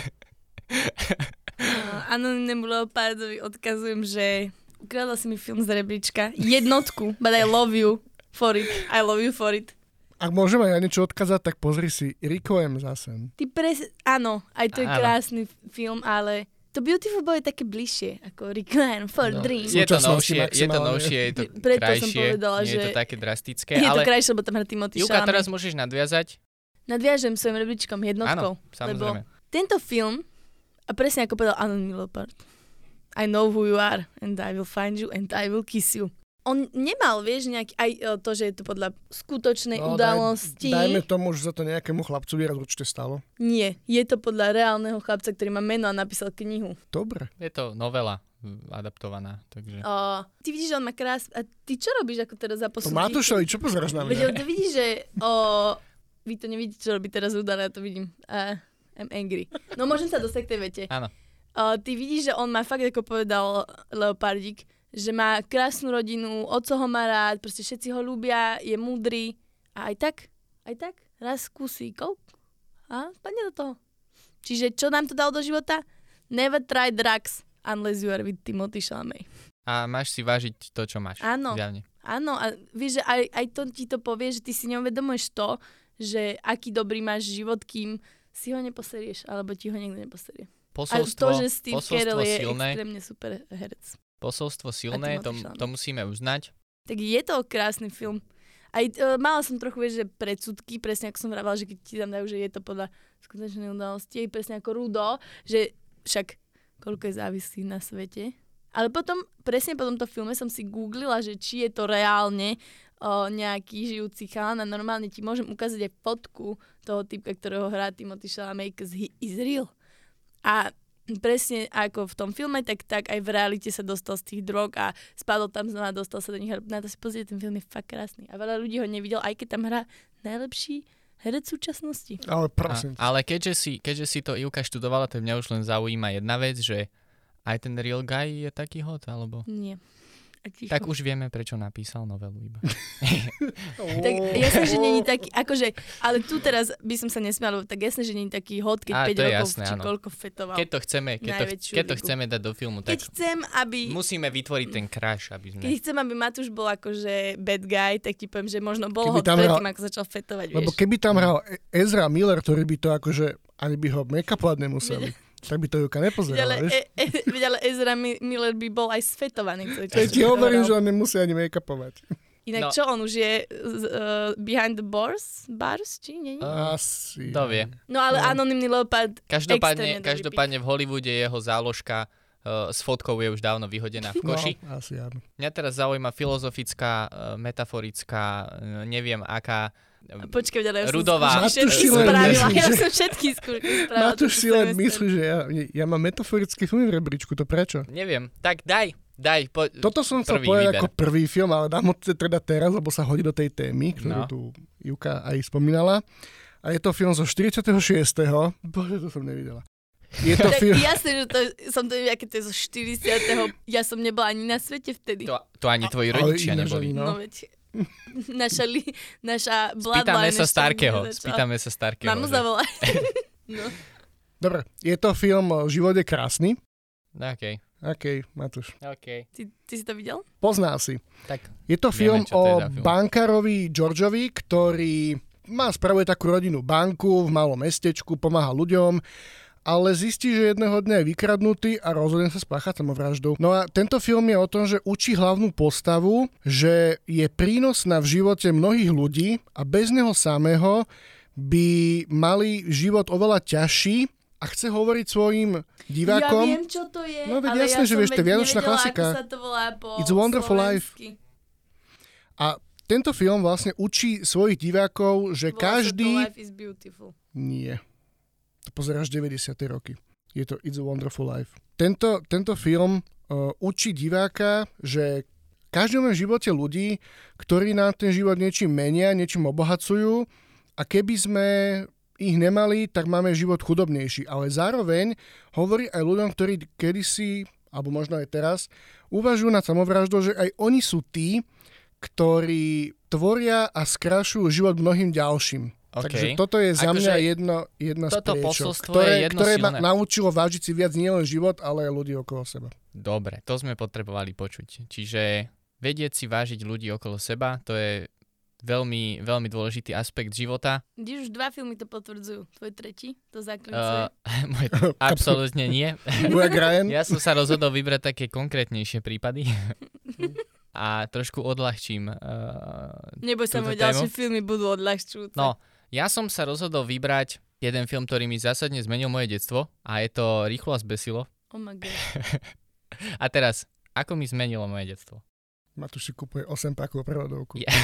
Anonymnému Leopardovi odkazujem, že ukradla si mi film z rebríčka. Jednotku, but I love you for it. I love you for it. Ak môžeme ja niečo odkázať, tak pozri si Requiem zase. Ty pres... Áno, aj to je Áno. krásny film, ale to Beautiful Boy je také bližšie ako Requiem for No. Dream. Je to súčasnosti novšie, je to maximálne. novšie, je to Preto som krajšie, povedala, nie je to že- také drastické, Je ale to krajšie, lebo tam hrá Timothée Ivka, Chalamet. teraz môžeš nadviazať. Nadviažem svojim rebríčkom jednotkou. Áno, samozrejme. Lebo tento film, a presne ako povedal Anonymný Leopard, I know who you are and I will find you and I will kiss you. On nemal, vieš, nejaký, aj e, to, že je to podľa skutočnej No, udalosti. Daj, dajme tomu, že sa to nejakému chlapcovi raz určite stalo. Nie, je to podľa reálneho chlapca, ktorý má meno a napísal knihu. Dobre. Je to novela mm, adaptovaná, takže... O, ty vidíš, že on má krás... A ty čo robíš ako teraz za To posledný? Matúšovi, čo pozeráš na Veď, mňa? to vidíš, že... O, vy to nevidíte, čo robí teraz Ruda, ale ja to vidím. Uh, I'm angry. No môžem sa dostať k tej vete. Áno. Uh, ty vidíš, že on má fakt, ako povedal Leopardík, že má krásnu rodinu, otco ho má rád, proste všetci ho ľúbia, je múdry. A aj tak, aj tak, raz skúsi koup a spadne do toho. Čiže čo nám to dalo do života? Never try drugs unless you are with Timothée Chalamet. A máš si vážiť to, čo máš. Áno. Zjavne. Áno, a vieš, že aj, aj to ti to povie, že ty si neuvedomuješ to, že aký dobrý máš život, kým si ho neposerieš, alebo ti ho niekto neposerie. A Posolstvo, to, že Steve posolstvo Carell je silné, extrémne super herec. posolstvo silné, to, Timothée Chalamet. to musíme uznať. Tak je to krásny film. Aj uh, mala som trochu, vieš, že predsudky, presne ako som vravala, že keď ti tam dajú, že je to podľa skutočnej udalosti, presne ako Rudo, že však koľko je závislí na svete. Ale potom, presne po tomto filme som si googlila, že či je to reálne o, nejaký žijúci chalan a normálne ti môžem ukázať aj fotku toho typka, ktorého hrá Timothée Chalamet, because he is real. A presne ako v tom filme, tak, tak aj v realite sa dostal z tých drog a spadol tam znova, dostal sa do nich. Na to si pozrieť, ten film je fakt krásny. A veľa ľudí ho nevidel, aj keď tam hrá najlepší herec súčasnosti. Ale prosím. A, ale keďže si, keďže si to Ivka študovala, tak mňa už len zaujíma jedna vec, že aj ten real guy je taký hot, alebo... Nie. A ticho. Tak už vieme, prečo napísal novelu iba. Tak jasne, že není taký, akože, ale tu teraz by som sa nesmiala, tak jasne, že není taký hot, keď Á, päť to je rokov jasné, či áno. koľko fetoval. Keď to chceme, keď to, Najväčšiu keď to ligu. chceme dať do filmu, Keď tak chcem, aby... musíme vytvoriť ten crash, aby sme... Keď chcem, aby Matúš bol akože bad guy, tak ti poviem, že možno bol Keby hot tam predtým, hral- ako začal fetovať, Lebo vieš. keby tam hral E- Ezra Miller, ktorý by to akože, ani by ho make-upovať nemuseli, tak by to Juka Veď nepozerala, ale, vieš? e, e, veď ale Ezra Mi- Miller by bol aj sfetovaný. celý To čas, ti keď hovorím, hral. že on nemusí ani make-upovať. Inak No. čo, on už je uh, behind the bars? Bars, či nie? Asi. To vie. No ale No. anonymný Leopard Každopádne, extrémne dobrý každopádne v Hollywoode jeho záložka uh, s fotkou je už dávno vyhodená v koši. No, asi áno. Mňa teraz zaujíma filozofická, uh, metaforická, uh, neviem aká Počkaj, ale ja som Rudová. skúšky Matúš si len spravila. myslí, Ja že- som všetky skúšky spravila. Matúš tento si len semester. myslí, že ja, ja mám metaforické filmy v rebríčku, to prečo? Neviem, tak daj, daj. Po... Toto som chcel Prvý povedať výber. ako prvý film, ale dám ho teda teraz, lebo sa hodí do tej témy, ktorú No. tu Juka aj spomínala. A je to film zo štyridsiateho šiesteho Bože, to som nevidela. Je to Tak film... jasné, že to, som to neviem, aké to je zo štyridsiateho Ja som nebola ani na svete vtedy. To, to ani tvoji Ale rodičia ináč neboli. ani No, no. veď. Naša, li, naša Spýtame bloodline sa ešte Starkého. nezačala. Spýtame sa Starkého. Mám mu že- zavolať. No. Dobre, je to film Život je krásny. OK, OK, Matúš. OK. Ty, ty si to videl? Pozná si. Tak Je to Vieme, film čo to je o za film. bankárovi Georgeovi, ktorý má spravuje takú rodinnú banku v malom mestečku, pomáha ľuďom, ale zistí, že jedného dňa je vykradnutý a rozhodne sa spáchať samovraždu. No a tento film je o tom, že učí hlavnú postavu, že je prínosná v živote mnohých ľudí a bez neho samého by mali život oveľa ťažší a chce hovoriť svojim divákom. Ja viem, čo to je, No, veď ale jasné, ja že som vieš, to je veď vianočná nevedela, klasika. ako sa to volá po It's a Wonderful Life. slovensky. A tento film vlastne učí svojich divákov, že Volá sa to každý... Life is beautiful. Nie. To pozeráš deväťdesiate roky. Je to It's a Wonderful Life. Tento, tento film uh, učí diváka, že v každom živote ľudí, ktorí nám ten život niečím menia, niečím obohacujú a keby sme ich nemali, tak máme život chudobnejší. Ale zároveň hovorí aj ľuďom, ktorí kedysi, alebo možno aj teraz, uvažujú nad samovraždou, že aj oni sú tí, ktorí tvoria a skrašujú život mnohým ďalším. OK. Takže toto je za Akože mňa jedno, jedna z toto priečok, posolstvo je ktoré, jedno ktoré ma silné. naučilo vážiť si viac nielen život, ale aj ľudí okolo seba. Dobre, to sme potrebovali počuť. Čiže vedieť si vážiť ľudí okolo seba, to je veľmi, veľmi dôležitý aspekt života. Když už dva filmy to potvrdzujú. Tvoj tretí to Uh, zaklincuje. môj, absolútne nie. Jack Ryan? Ja som sa rozhodol vybrať také konkrétnejšie prípady a trošku odľahčím uh, Neboj sa, túto moje tému. ďalšie filmy budú odľahčujúce. No, ja som sa rozhodol vybrať jeden film, ktorý mi zásadne zmenil moje detstvo a je to Rýchlo a zbesilo. Oh my god. A teraz, ako mi zmenilo moje detstvo? Matúš si kúpuje osem pakov prevodovku. Ja,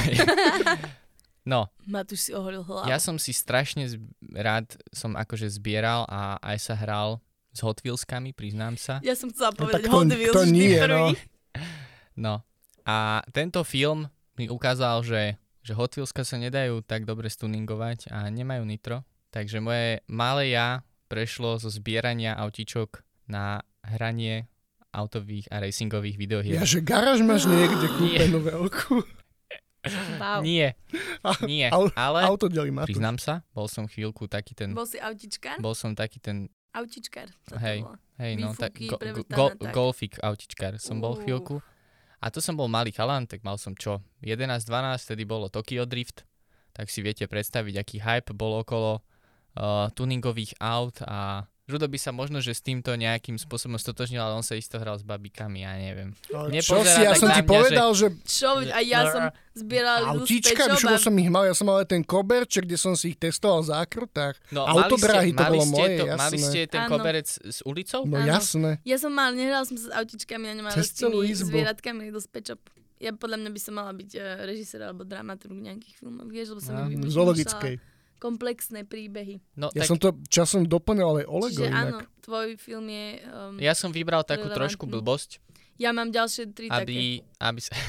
no, Matúš si oholil hlavu. ja som si strašne z- rád som akože zbieral a aj sa hral s Hot Wheelskami, priznám sa. Ja som chcela No, povedať tak to- Hot Wheels to vždy nie, prvý. no. No, a tento film mi ukázal, že, že Hot Wheelska sa nedajú tak dobre stuningovať a nemajú nitro. Takže moje malé ja prešlo zo zbierania autíčok na hranie autových a racingových videohier. Ja, že garáž máš niekde kúpenú veľkú. Wow. Nie, nie, Au- ale Auto delí Matúš. priznám sa, bol som chvíľku taký ten, Bol si autičkár? bol som taký ten, Autičkár. to Hej. bolo. hej no, tak, Výfuky, go, go, prevrtané go, tak. golfik autičkár som bol Uh. chvíľku. A to som bol malý chalan, tak mal som čo, jedenásť dvanásť, vtedy bolo Tokyo Drift, tak si viete predstaviť, aký hype bol okolo uh, tuningových aut a Žudo by sa možno, že s týmto nejakým spôsobom stotožnil, ale on sa isto hral s babikami, ja neviem. Ale Nepozerá čo si, ja tak som na ti mňa, povedal, že, Čo? A ja som zbierala ľudú z autíčka, Pečoba. všude som ich mal, ja som mal aj ten koberček, kde som si ich testoval v zákrutách. No, Autodrahy, to mali bolo ste, moje, to, jasné. mali ste ten Áno. koberec s ulicou? No Áno. jasné. Ja som mal, nehral som sa s autičkami a nemala Cez s tými celú izbu. zvieratkami do Pečob. Ja podľa mňa by som mala byť uh, režisér alebo dramaturg nejakých filmov, vieš, lebo som No, mi vymýšľala zoologickej. komplexné príbehy. No, Ja tak som to časom doplňal aj Olego Čiže inak. áno, tvoj film je... Um, ja som vybral takú relevantný. trošku blbosť, ja mám ďalšie tri také. aby, aby, sa,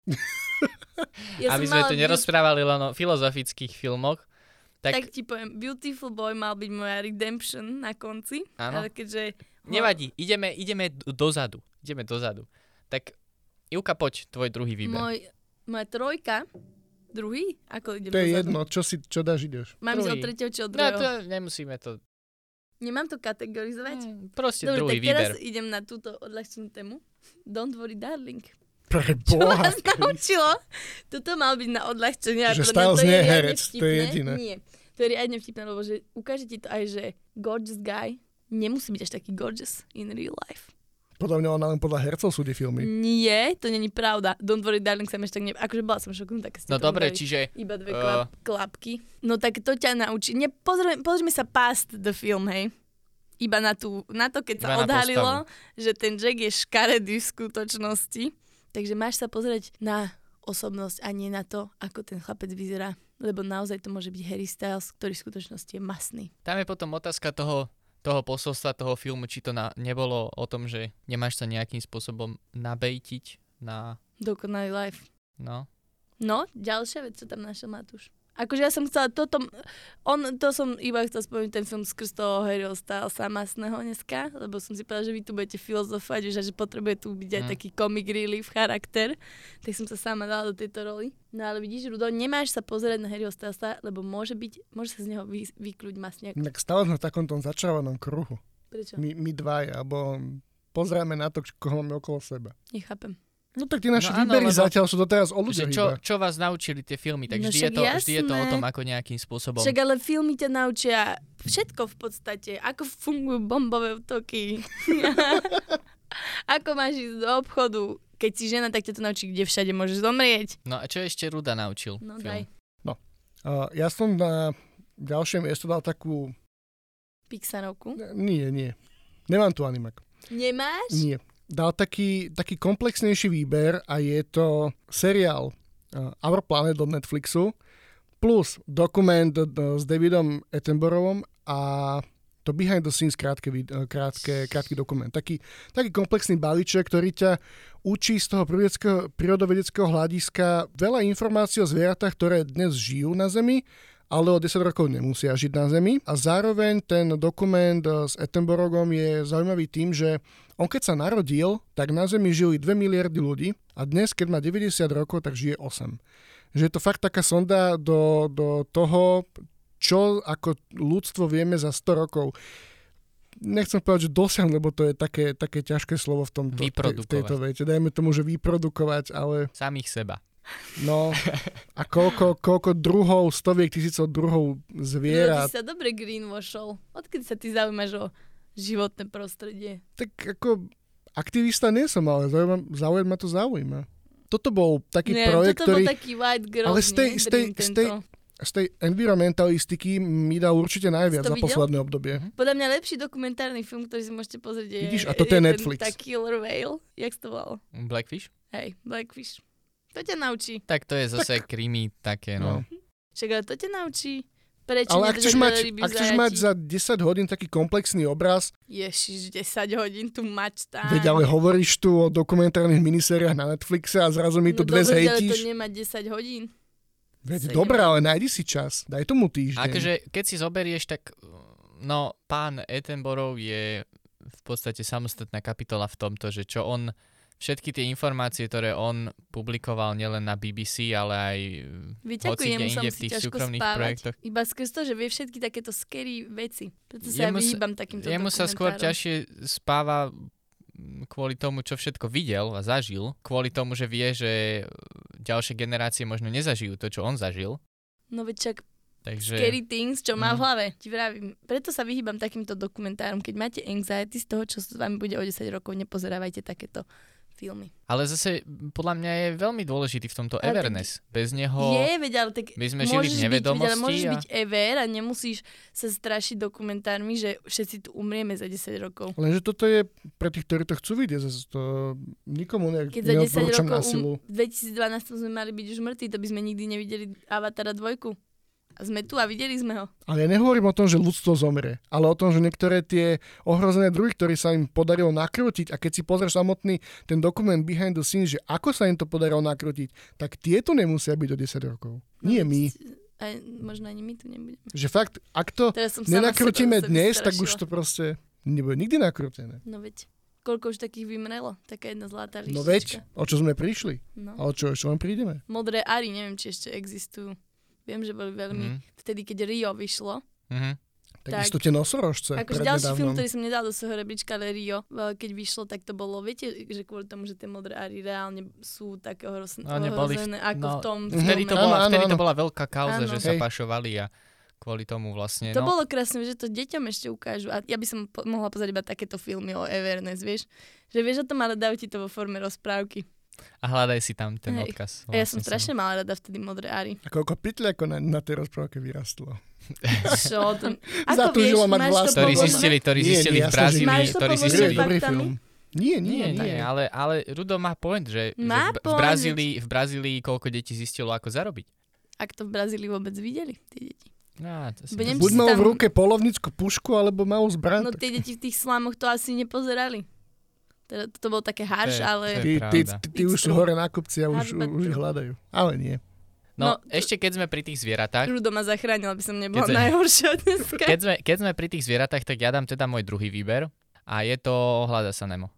Ja aby som sme mala tu byť- nerozprávali len o filozofických filmoch. Tak, Tak, tak ti poviem, Beautiful Boy mal byť moja redemption na konci, Áno. ale keďže... ho- nevadí, ideme, ideme d- dozadu. Ideme dozadu. Tak, Ivka, poď, tvoj druhý výber. Môj, moja trojka, druhý? Ako idem To je dozadu? jedno, čo, si, čo dáš, ideš. Mám ísť od Druhý. tretieho či od No, druhého? to nemusíme to... Nemám to kategorizovať? Mm, proste Dobre, druhý tak teraz výber. idem na túto odľahčenú tému. Don't worry, darling. Pre Čo Boha. vás naučilo? Toto mal byť na odľahčenie. a Že podľa mňa Styles to je nie je riadne herec, to je vtipné. jediné. Nie, to je riadne vtipné, lebo že ukáže ti to aj, že gorgeous guy nemusí byť až taký gorgeous in real life. Podľa mňa ona len podľa hercov súdi filmy. Nie, to není pravda. Don't worry, darling, sa mi ešte tak ne... Akože bola som šoknutá, keď ste No to dobre, povedali. čiže... Iba dve Uh, klap, klapky. No tak to ťa naučí. Ne, pozrieme, pozrieme sa past the film, hej. Iba na, tú, na to, keď sa Iba na odhalilo, že ten Jack je škaredý v skutočnosti. Takže máš sa pozrieť na osobnosť a nie na to, ako ten chlapec vyzerá. Lebo naozaj to môže byť Harry Styles, ktorý v skutočnosti je masný. Tam je potom otázka toho, toho posolstva toho filmu, či to na, nebolo o tom, že nemáš sa nejakým spôsobom nabejtiť na... Dokonalý life. No. No, ďalšia vec, čo tam našiel Matúš. Akože ja som chcela toto, on, to som iba chcela spomenúť ten film skrz toho Harryho Stylesa masného dneska, lebo som si povedala, že vy tu budete filozofovať, že, že potrebuje tu byť aj mm. taký comic relief charakter, tak som sa sama dala do tejto roli. No ale vidíš, Rudo, nemáš sa pozerať na Harryho Stylesa, lebo môže byť, môže sa z neho vy, vykľuť masňak. Tak stále sme v takom tom začarovanom kruhu. Prečo? My, my dvaja, alebo pozeráme na to, koho máme okolo seba. Nechápem. No tak tie naše no, výbery áno, zatiaľ sú doteraz o ľuďoch čo, iba. čo vás naučili tie filmy, tak No vždy, je to, však vždy je to o jasné. tom, ako nejakým spôsobom. Však ale filmy ťa naučia všetko v podstate. Ako fungujú bombové útoky. Ako máš ísť do obchodu. Keď si žena, tak ťa to naučí, kde všade môžeš zomrieť. No a čo ešte Ruda naučil? No film? daj. No. Uh, ja som na ďalšie miesto dal takú... Pixarovku. Nie, nie. Nemám tu animák. Nemáš? Nie. Dal taký, taký komplexnejší výber a je to seriál uh, Our Planet od Netflixu plus dokument uh, s Davidom Attenboroughm a to Behind the Scenes krátke, uh, krátke, krátky dokument. Taký, taký komplexný balíček, ktorý ťa učí z toho prírodovedeckého hľadiska veľa informácií o zvieratách, ktoré dnes žijú na Zemi, ale o desať rokov nemusia žiť na Zemi. A zároveň ten dokument s Attenboroughom je zaujímavý tým, že on keď sa narodil, tak na Zemi žili dve miliardy ľudí a dnes, keď má deväťdesiat rokov, tak žije osem. Že je to fakt taká sonda do, do toho, čo ako ľudstvo vieme za sto rokov. Nechcem povedať, že dosiahnuť, lebo to je také, také ťažké slovo v, tomto, v tejto vete. Dajme tomu, že vyprodukovať, ale... Samých seba. No, a koľko, koľko druhov, stoviek tisícov druhov zvierat. No, ty sa dobre greenwashol. Odkedy sa ty zaujímaš o životné prostredie? Tak ako aktivista nie som, ale zaujíma, zaujíma to zaujíma. Toto bol taký Nie, projekt, toto ktorý... bol taký white girl, ale z tej, z tej, z tej, z tej environmentalistiky mi dal určite najviac za videl? posledné obdobie. Podľa mňa lepší dokumentárny film, ktorý si môžete pozrieť, je, Vidíš, a toto je Netflix. Tá Killer Whale. Jak to volalo? Blackfish? Hej, Blackfish. To ťa naučí. Tak to je zase tak. Krimi také, no. no. Však ale to ťa naučí. Prečo ale ak chceš, mať, ryby ak chceš mať za desať hodín taký komplexný obraz... Ježiš, desať hodín tu mať tam. Veď ale hovoríš tu o dokumentárnych minisériách na Netflixe a zrazu mi tu no dve dobre, zhejtíš. ale to nemá desať hodín. Veď dobré, ale nájdi si čas. Daj tomu týždeň. Akože, keď si zoberieš, tak no, pán Attenborough je v podstate samostatná kapitola v tomto, že čo on... Všetky tie informácie, ktoré on publikoval nielen na bé bé sí, ale aj hoci kde inde v tých súkromných spávať. projektoch. Iba skrz to, že vie všetky takéto scary veci. Preto sa ja vyhýbam takýmto Jemu sa skôr dokumentárom. ťažšie spáva kvôli tomu, čo všetko videl a zažil. Kvôli tomu, že vie, že ďalšie generácie možno nezažijú to, čo on zažil. No veď čak Takže... scary things, čo má Mm. v hlave. Ti vravím. Preto sa vyhýbam takýmto dokumentárom. Keď máte anxiety z toho, čo s vami bude o desať rokov, nepozerávajte takéto filmy. Ale zase podľa mňa je veľmi dôležitý v tomto Ale Everness. Bez neho Je, veď, ale tak my sme žili v môžeš nevedomosti. Byť, veď, ale môžeš a... byť ever a nemusíš sa strašiť dokumentármi, že všetci tu umrieme za desať rokov. Lenže toto je pre tých, ktorí to chcú vidieť. Zase to nikomu ne, Keď za desať neodporúčam rokov na silu. um, v dvetisícdvanásť sme mali byť už mŕtvi, to by sme nikdy nevideli Avatara dvojku. A sme tu a videli sme ho. Ale ja nehovorím o tom, že ľudstvo zomrie, ale o tom, že niektoré tie ohrozené druhy, ktoré sa im podarilo nakrútiť, a keď si pozrieš samotný ten dokument Behind the Scenes, že ako sa im to podarilo nakrútiť, tak tieto nemusia byť do desať rokov. No, Nie my. Aj, možno ani my tu nebudeme. Že fakt, ak to Teraz som sama nenakrútime seba- seba dnes, tak vystrašila. už to proste nebude nikdy nakrútené. No veď, koľko už takých vymrelo? Taká jedna zlatá líštička. No veď, o čo sme prišli? No. A o čo ešte len prídeme? Modré ary, neviem, či ešte existujú. Viem, že boli veľmi... Mhm. Vtedy, keď Rio vyšlo. Mhm. Tak, Tak. isto tie nosorožce. Akože ďalší film, ktorý som nedal do svojho rebríčka, ale Rio, keď vyšlo, tak to bolo, viete, že kvôli tomu, že tie modré ary reálne sú také ohrozené, No, neboli v- ohrozené ako no, v tom Vtedy to filme. bola, Áno, áno, vtedy to áno. bola veľká kauza, Áno. že sa Hej. pašovali a kvôli tomu vlastne, To no. bolo krásne, že to deťom ešte ukážu. A ja by som po- mohla pozrieť iba takéto filmy o Everness, vieš? Že vieš o tom, ale dajú ti to vo forme rozprávky. A hľadaj si tam ten Hej. odkaz. A ja som vlastne strašne mala rada vtedy modré ary. A koľko pytľakov na, na tej rozprávke vyrastlo. Čo? To... Zatúžila mať máš to vlastnú- Ktorí podložené? zistili, ktorí Nie, zistili nie, v jasné, že Brazílii, Máš to ktorí podložené zistili... Dobrý faktami? film. Nie, nie, Nie, nie. nie, ale, ale Rudo má point, že, Má že v, v, point. Brazílii, v Brazílii koľko detí zistilo, ako zarobiť. Ak to v Brazílii vôbec videli, tie deti. No, to si Budem- Buď si mal tam- v ruke polovnickú pušku, alebo mal zbraň. No tie deti v tých slamoch to asi nepozerali. Teda to bolo také harš, To je- ale... to je- Ty, ty, pravda. ty, ty už sú hore na kopci a už, Hardback už ich true. hľadajú. Ale nie. No, No, to- ešte keď sme pri tých zvieratách, Rudo ma zachránil, aby som nebola Keď sa- najhoršia dneska. keď sme, keď sme pri tých zvieratách, tak ja dám teda môj druhý výber a je to Hľada sa Nemo.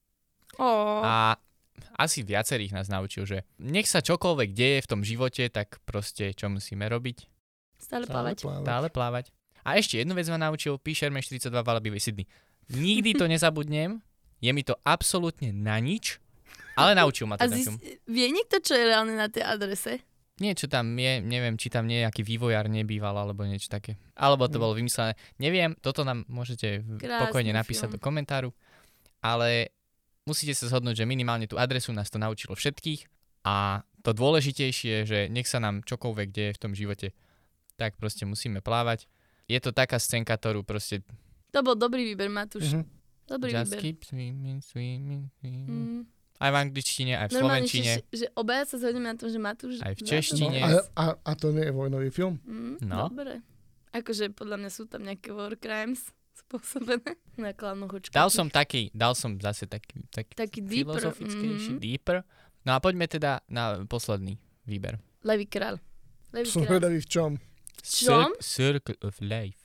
Oh. A asi viacerých nás naučil, že nech sa čokoľvek deje v tom živote, tak proste čo musíme robiť? Stále Stále plávať. plávať. Stále plávať. A ešte jednu vec ma naučil Fisherman štyridsaťdva v Alabivej Sydney. Nikdy to nezabudnem, je mi to absolútne na nič, ale naučil ma A to ten zist... film. vie niekto, čo je reálne na tej adrese? Nie, čo tam je, neviem, či tam nejaký vývojár nebýval, alebo niečo také. Alebo to Mm. bolo vymyslené. Neviem, toto nám môžete v- Krásny pokojne napísať film. do komentáru, ale musíte sa zhodnúť, že minimálne tú adresu nás to naučilo všetkých a to dôležitejšie, že nech sa nám čokoľvek deje v tom živote, tak proste musíme plávať. Je to taká scénka, ktorú proste To bol dobrý výber, Matúš. Mhm. Dobrý just výber. keep swimming, swimming, swimming. Mm. Aj v angličtine, aj v Normálne, slovenčine, že, že obaja sa zhodneme na tom, že Matúš... aj v za- češtine. A, a, a to nie je vojnový film? Mm, No. Dobre. Akože podľa mňa sú tam nejaké war crimes spôsobené na klánoch očkách. Dal som taký, dal som zase taký, taký, Taký deeper, filozofickejší, mhm. deeper. No a poďme teda na posledný výber. Levý král. Levý Som král. vedavý v čom. Čom? Cir- Circle of Life.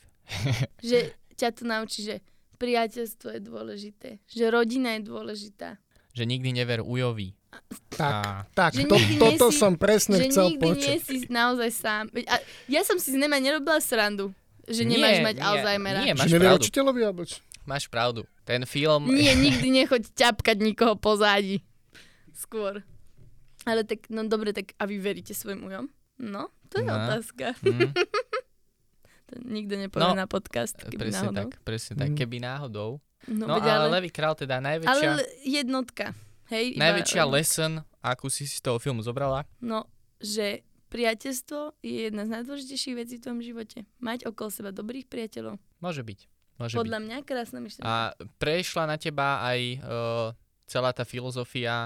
Že ťa to naučí, že priateľstvo je dôležité. Že rodina je dôležitá. Že nikdy never ujovi. Tak, A, tak, Že to, nikdy toto nie si- som presne Že chcel nikdy nie počuť. si naozaj sám. Veď A ja som si z Nema nerobila srandu. Že nemáš Nie, mať nie, Alzheimera. nie, Či máš nevie pravdu. učiteľovi, alebo čo? Máš pravdu. Ten film... Nie, nikdy nechoď ťapkať nikoho po zádi. Skôr. Ale tak, no dobre, tak a vy veríte svojim ujom? No, to je No. otázka. Hm, To nikto nepovie No, na podcast, keby presne náhodou. tak, presne tak. Mhm. Keby náhodou. No, No veď ale, ale Levý král teda najväčšia, ale le- jednotka. Hej, iba- najväčšia lesson, akú si si z toho filmu zobrala. No, že priateľstvo je jedna z najdôležitejších vecí v tom živote. Mať okolo seba dobrých priateľov. Môže byť. Môže Podľa byť. mňa krásna myšlienka. A prešla na teba aj uh, celá tá filozofia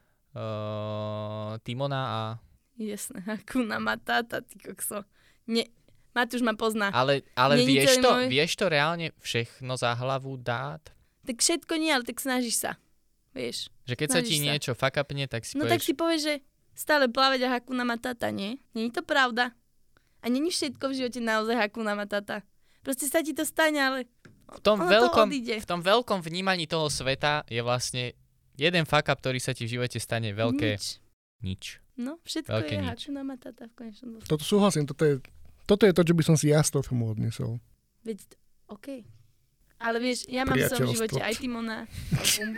uh, Timona a... Jasné, Hakuna Matata, ty kokso. Nie, Matúš ma pozná. Ale, ale Není vieš, celý to, môj- vieš to reálne všechno za hlavu dát? Tak všetko nie, ale tak snažíš sa. Vieš. Že keď sa ti Snažíš sa. niečo fakapne, tak si No tak povieš... si povieš, že stále plávať a Hakuna Matata, nie? Není to pravda. A není všetko v živote naozaj Hakuna Matata. Proste sa ti to stane, ale v, tom ono to veľkom, odíde. v tom veľkom vnímaní toho sveta je vlastne jeden fuck up, ktorý sa ti v živote stane veľké nič. nič. No, všetko Veľké je nič. Hakuna Matata v konečnom dôsledku. Toto súhlasím, toto je, toto je to, čo by som si ja z toho filmu odnesol. Veď, to- OK. Ale vieš, ja mám v svojom Priateľstvo. živote aj Timona, aj Pumbu.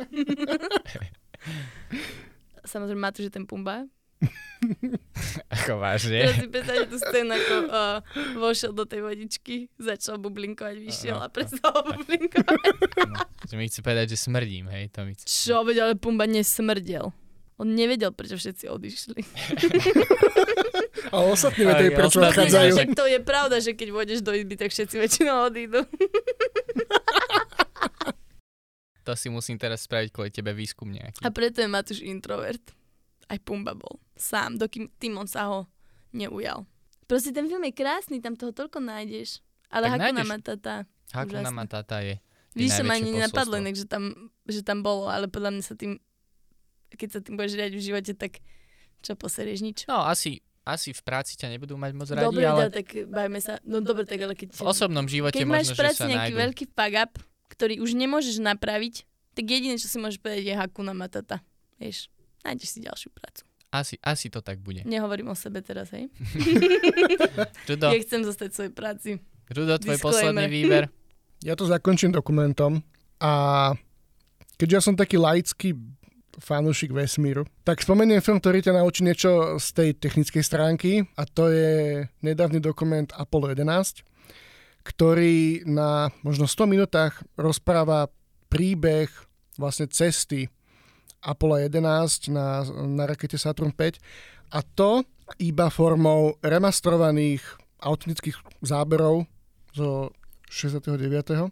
Samozrejme, Matúš je ten Pumba. Ako vážne? Teraz si predstavte tú scénu, ako uh, vošiel do tej vodičky, začal bublinkovať, vyšiel a prestal bublinkovať. No, že mi chce povedať, že smrdím, hej? To mi chce... Čo, veď ale Pumba nesmrdel. On nevedel, prečo všetci odišli. A ostatní vedeli, Aj, prečo ostatní odchádzajú. Však to je pravda, že keď vôjdeš do izby, tak všetci väčšinou odídu. To si musím teraz spraviť kvôli tebe výskum nejaký. A preto je Matúš introvert. Aj Pumba bol. Sám, dokým Timon sa ho neujal. Proste ten film je krásny, tam toho toľko nájdeš. Ale Tak Hakuna nájdeš. Matata. Hakuna úžasné. Matata je, je Víš, sa ma ani najväčšie nenapadlo posolstvo. inak, že tam, že tam bolo, ale podľa mňa sa tým, keď sa tým budeš riadiť v živote, tak čo poserieš nič. No asi, asi v práci ťa nebudú mať moc radi, Dobre, ale ale... tak bajme sa. No dobre, tak ale keď... v osobnom živote Keď máš možno, v že práci sa nejaký nájdú. veľký fuck up, ktorý už nemôžeš napraviť, tak jediné, čo si môžeš povedať, je Hakuna Matata. Vieš, nájdeš si ďalšiu prácu. Asi, asi to tak bude. Nehovorím o sebe teraz, hej? Rudo, Ja chcem zostať v svojej práci. Rudo, tvoj Disclaimer. posledný výber. Ja to zakončím dokumentom a keďže ja som taký laický fanúšik vesmíru, tak spomeniem film, ktorý ťa naučí niečo z tej technickej stránky a to je nedávny dokument Apollo jedenásť, ktorý na možno sto minútach rozpráva príbeh vlastne cesty Apollo jedenásť na, na rakete Saturn päť a to iba formou remastrovaných autentických záberov zo šesťdesiateho deviateho A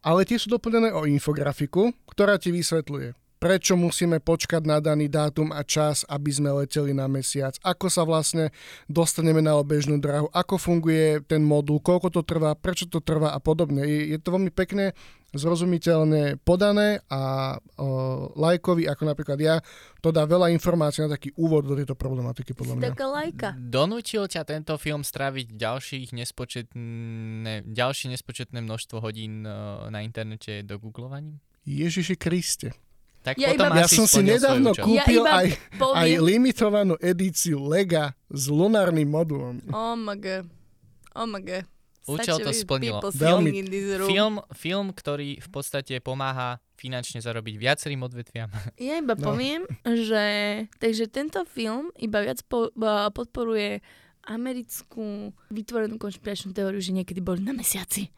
ale tie sú doplnené o infografiku, ktorá ti vysvetľuje, prečo musíme počkať na daný dátum a čas, aby sme leteli na mesiac, ako sa vlastne dostaneme na obežnú dráhu, ako funguje ten modul, koľko to trvá, prečo to trvá a podobne. Je, je to veľmi pekne, zrozumiteľne podané a o, lajkovi, ako napríklad ja, to dá veľa informácií na taký úvod do tejto problematiky, podľa mňa. Taká lajka. Donútil ťa tento film stráviť ďalších nespočetné, ďalšie nespočetné množstvo hodín na internete do googlovaním? Ježiši Kriste. Tak Ja potom iba- Ja asi som si splnil nedávno svoju účasť. kúpil Ja iba aj, poviem- aj limitovanú edíciu Lega s lunárnym modulom. Oh my god. Oh my god. Účel Such to a splnilo. people Veľmi. sitting in this room. Film, film, ktorý v podstate pomáha finančne zarobiť viacerým odvetviam. Ja iba No. poviem, že takže tento film iba viac po, a podporuje americkú vytvorenú konšpiračnú teóriu, že niekedy boli na mesiaci.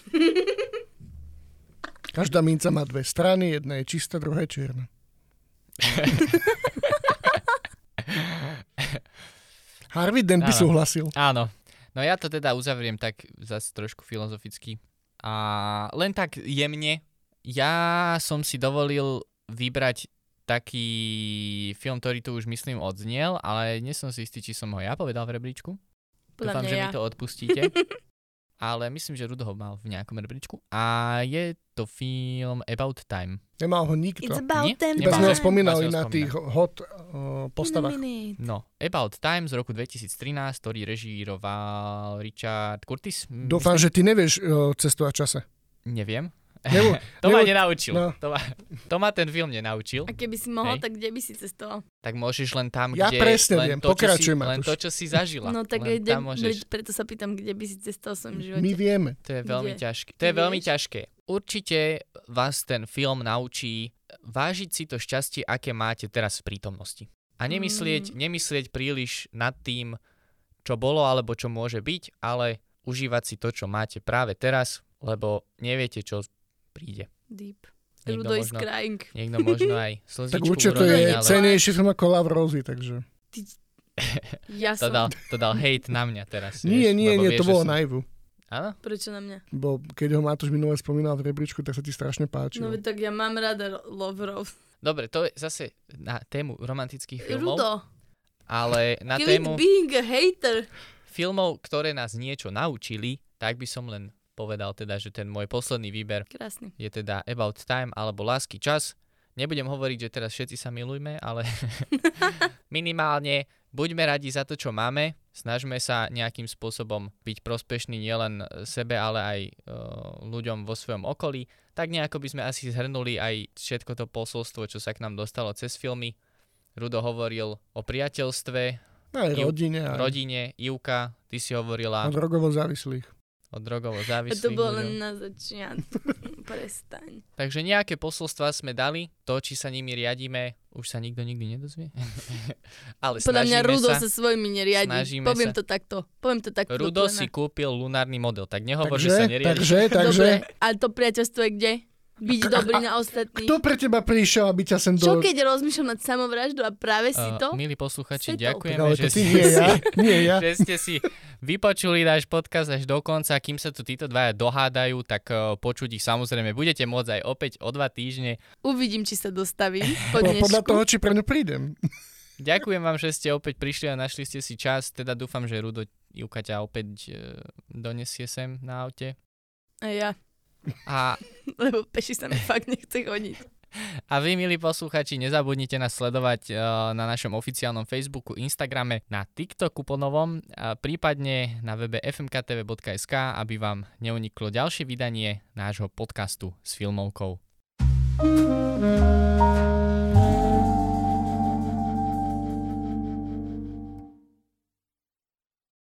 Každá minca má dve strany, jedna je čistá, druhá je čierna. Harvey Dent by Áno. súhlasil. Áno. No ja to teda uzavriem tak zase trošku filozoficky. A len tak jemne. Ja som si dovolil vybrať taký film, ktorý tu už myslím odznel, ale nie som si istý, či som ho ja povedal v rebríčku. Podľa Dúfam, mňa že ja. mi to odpustíte. Ale myslím, že Rudo ho mal v nejakom rebríčku. A je to film About Time. Nemal ho nikto. It's about Nie? ten Iba sme ho Nemal. spomínali Iba sme ho na tých hot uh, postavách. No, About Time z roku dvetisíctrinásť, ktorý režíroval Richard Curtis. Mm, Dúfam, že ty nevieš uh, cestovať v čase. Neviem. Nebo, To ma nebo- nenaučil. no. To, ma, to ma ten film nenaučil. A keby si mohol, Hej. tak kde by si cestoval? Tak môžeš len tam, Ja kde... presne len viem, to, čo pokračuj, si, Len Matúš. to, čo si zažila. No tak len kde, tam môžeš. preto sa pýtam, kde by si cestoval v svojom živote. My vieme. To je veľmi Kde? ťažké. To Ty je veľmi vieš? ťažké. Určite vás ten film naučí vážiť si to šťastie, aké máte teraz v prítomnosti. A nemyslieť, Mm. nemyslieť príliš nad tým, čo bolo alebo čo môže byť, ale užívať si to, čo máte práve teraz, lebo neviete, čo príde. Deep. Niekto Rudo is možno- crying. Niekto možno aj slzičku Tak určite to urobí, je ale- cenejší film ako Love Rosie, takže... Ja To som... dal, to dal hate na mňa teraz. Nie, vieš, nie, lebo nie, vieš, to že bolo som- naivu. Áno? Prečo na mňa? Bo keď ho Matúš minule spomínal v rebríčku, tak sa ti strašne No páčilo. veď tak ja mám rada Love Rose. Dobre, to je zase na tému romantických filmov, Rudo, ale na quit tému being a hater. filmov, ktoré nás niečo naučili, tak by som len povedal teda, že ten môj posledný výber Krásny. je teda About Time alebo Lásky čas. Nebudem hovoriť, že teraz všetci sa milujme, ale minimálne buďme radi za to, čo máme. Snažme sa nejakým spôsobom byť prospešní nielen sebe, ale aj uh, ľuďom vo svojom okolí. Tak nejako by sme asi zhrnuli aj všetko to posolstvo, čo sa k nám dostalo cez filmy. Rudo hovoril o priateľstve, Aj Ju- rodine, aj rodine, Ivka, ty si hovorila o drogovo závislých. o drogovo A závislých to bolo ľuďoch. len na začiatku. Prestaň. Takže nejaké posolstvá sme dali, to, či sa nimi riadíme, už sa nikto nikdy nedozvie. Ale Podľa mňa snažíme Rudo sa. sa svojimi neriadi. snažíme Poviem sa. to takto. Poviem to takto. Rudo do si plena. kúpil lunárny model, tak nehovor, Takže, že sa neriadi. takže, takže... Dobre, a to priateľstvo je kde? Byť dobrý na ostatných. Kto pre teba prišiel, aby ťa sem do... Čo keď rozmýšľam nad samovraždou a práve si Uh, to? milí posluchači, Setol. ďakujeme, Ale že, to ty, ste nie si, ja, nie ja. že ste si vypočuli náš podcast až do konca. Kým sa tu títo dvaja dohádajú, tak uh, počuť ich samozrejme budete môcť aj opäť o dva týždne. Uvidím, či sa dostavím po Po- Podľa dnešku. toho, či pre ňu prídem. Ďakujem vám, že ste opäť prišli a našli ste si čas. Teda dúfam, že Rudo Ivka ťa opäť uh, donesie sem na aute. A ja, A lebo peši sa mi fakt nechce chodiť. A vy, milí posluchači, nezabudnite nás sledovať uh, na našom oficiálnom Facebooku, Instagrame, na TikToku po novom, a prípadne na webe ef em ká té vé bodka es ká, aby vám neuniklo ďalšie vydanie nášho podcastu s filmovkou.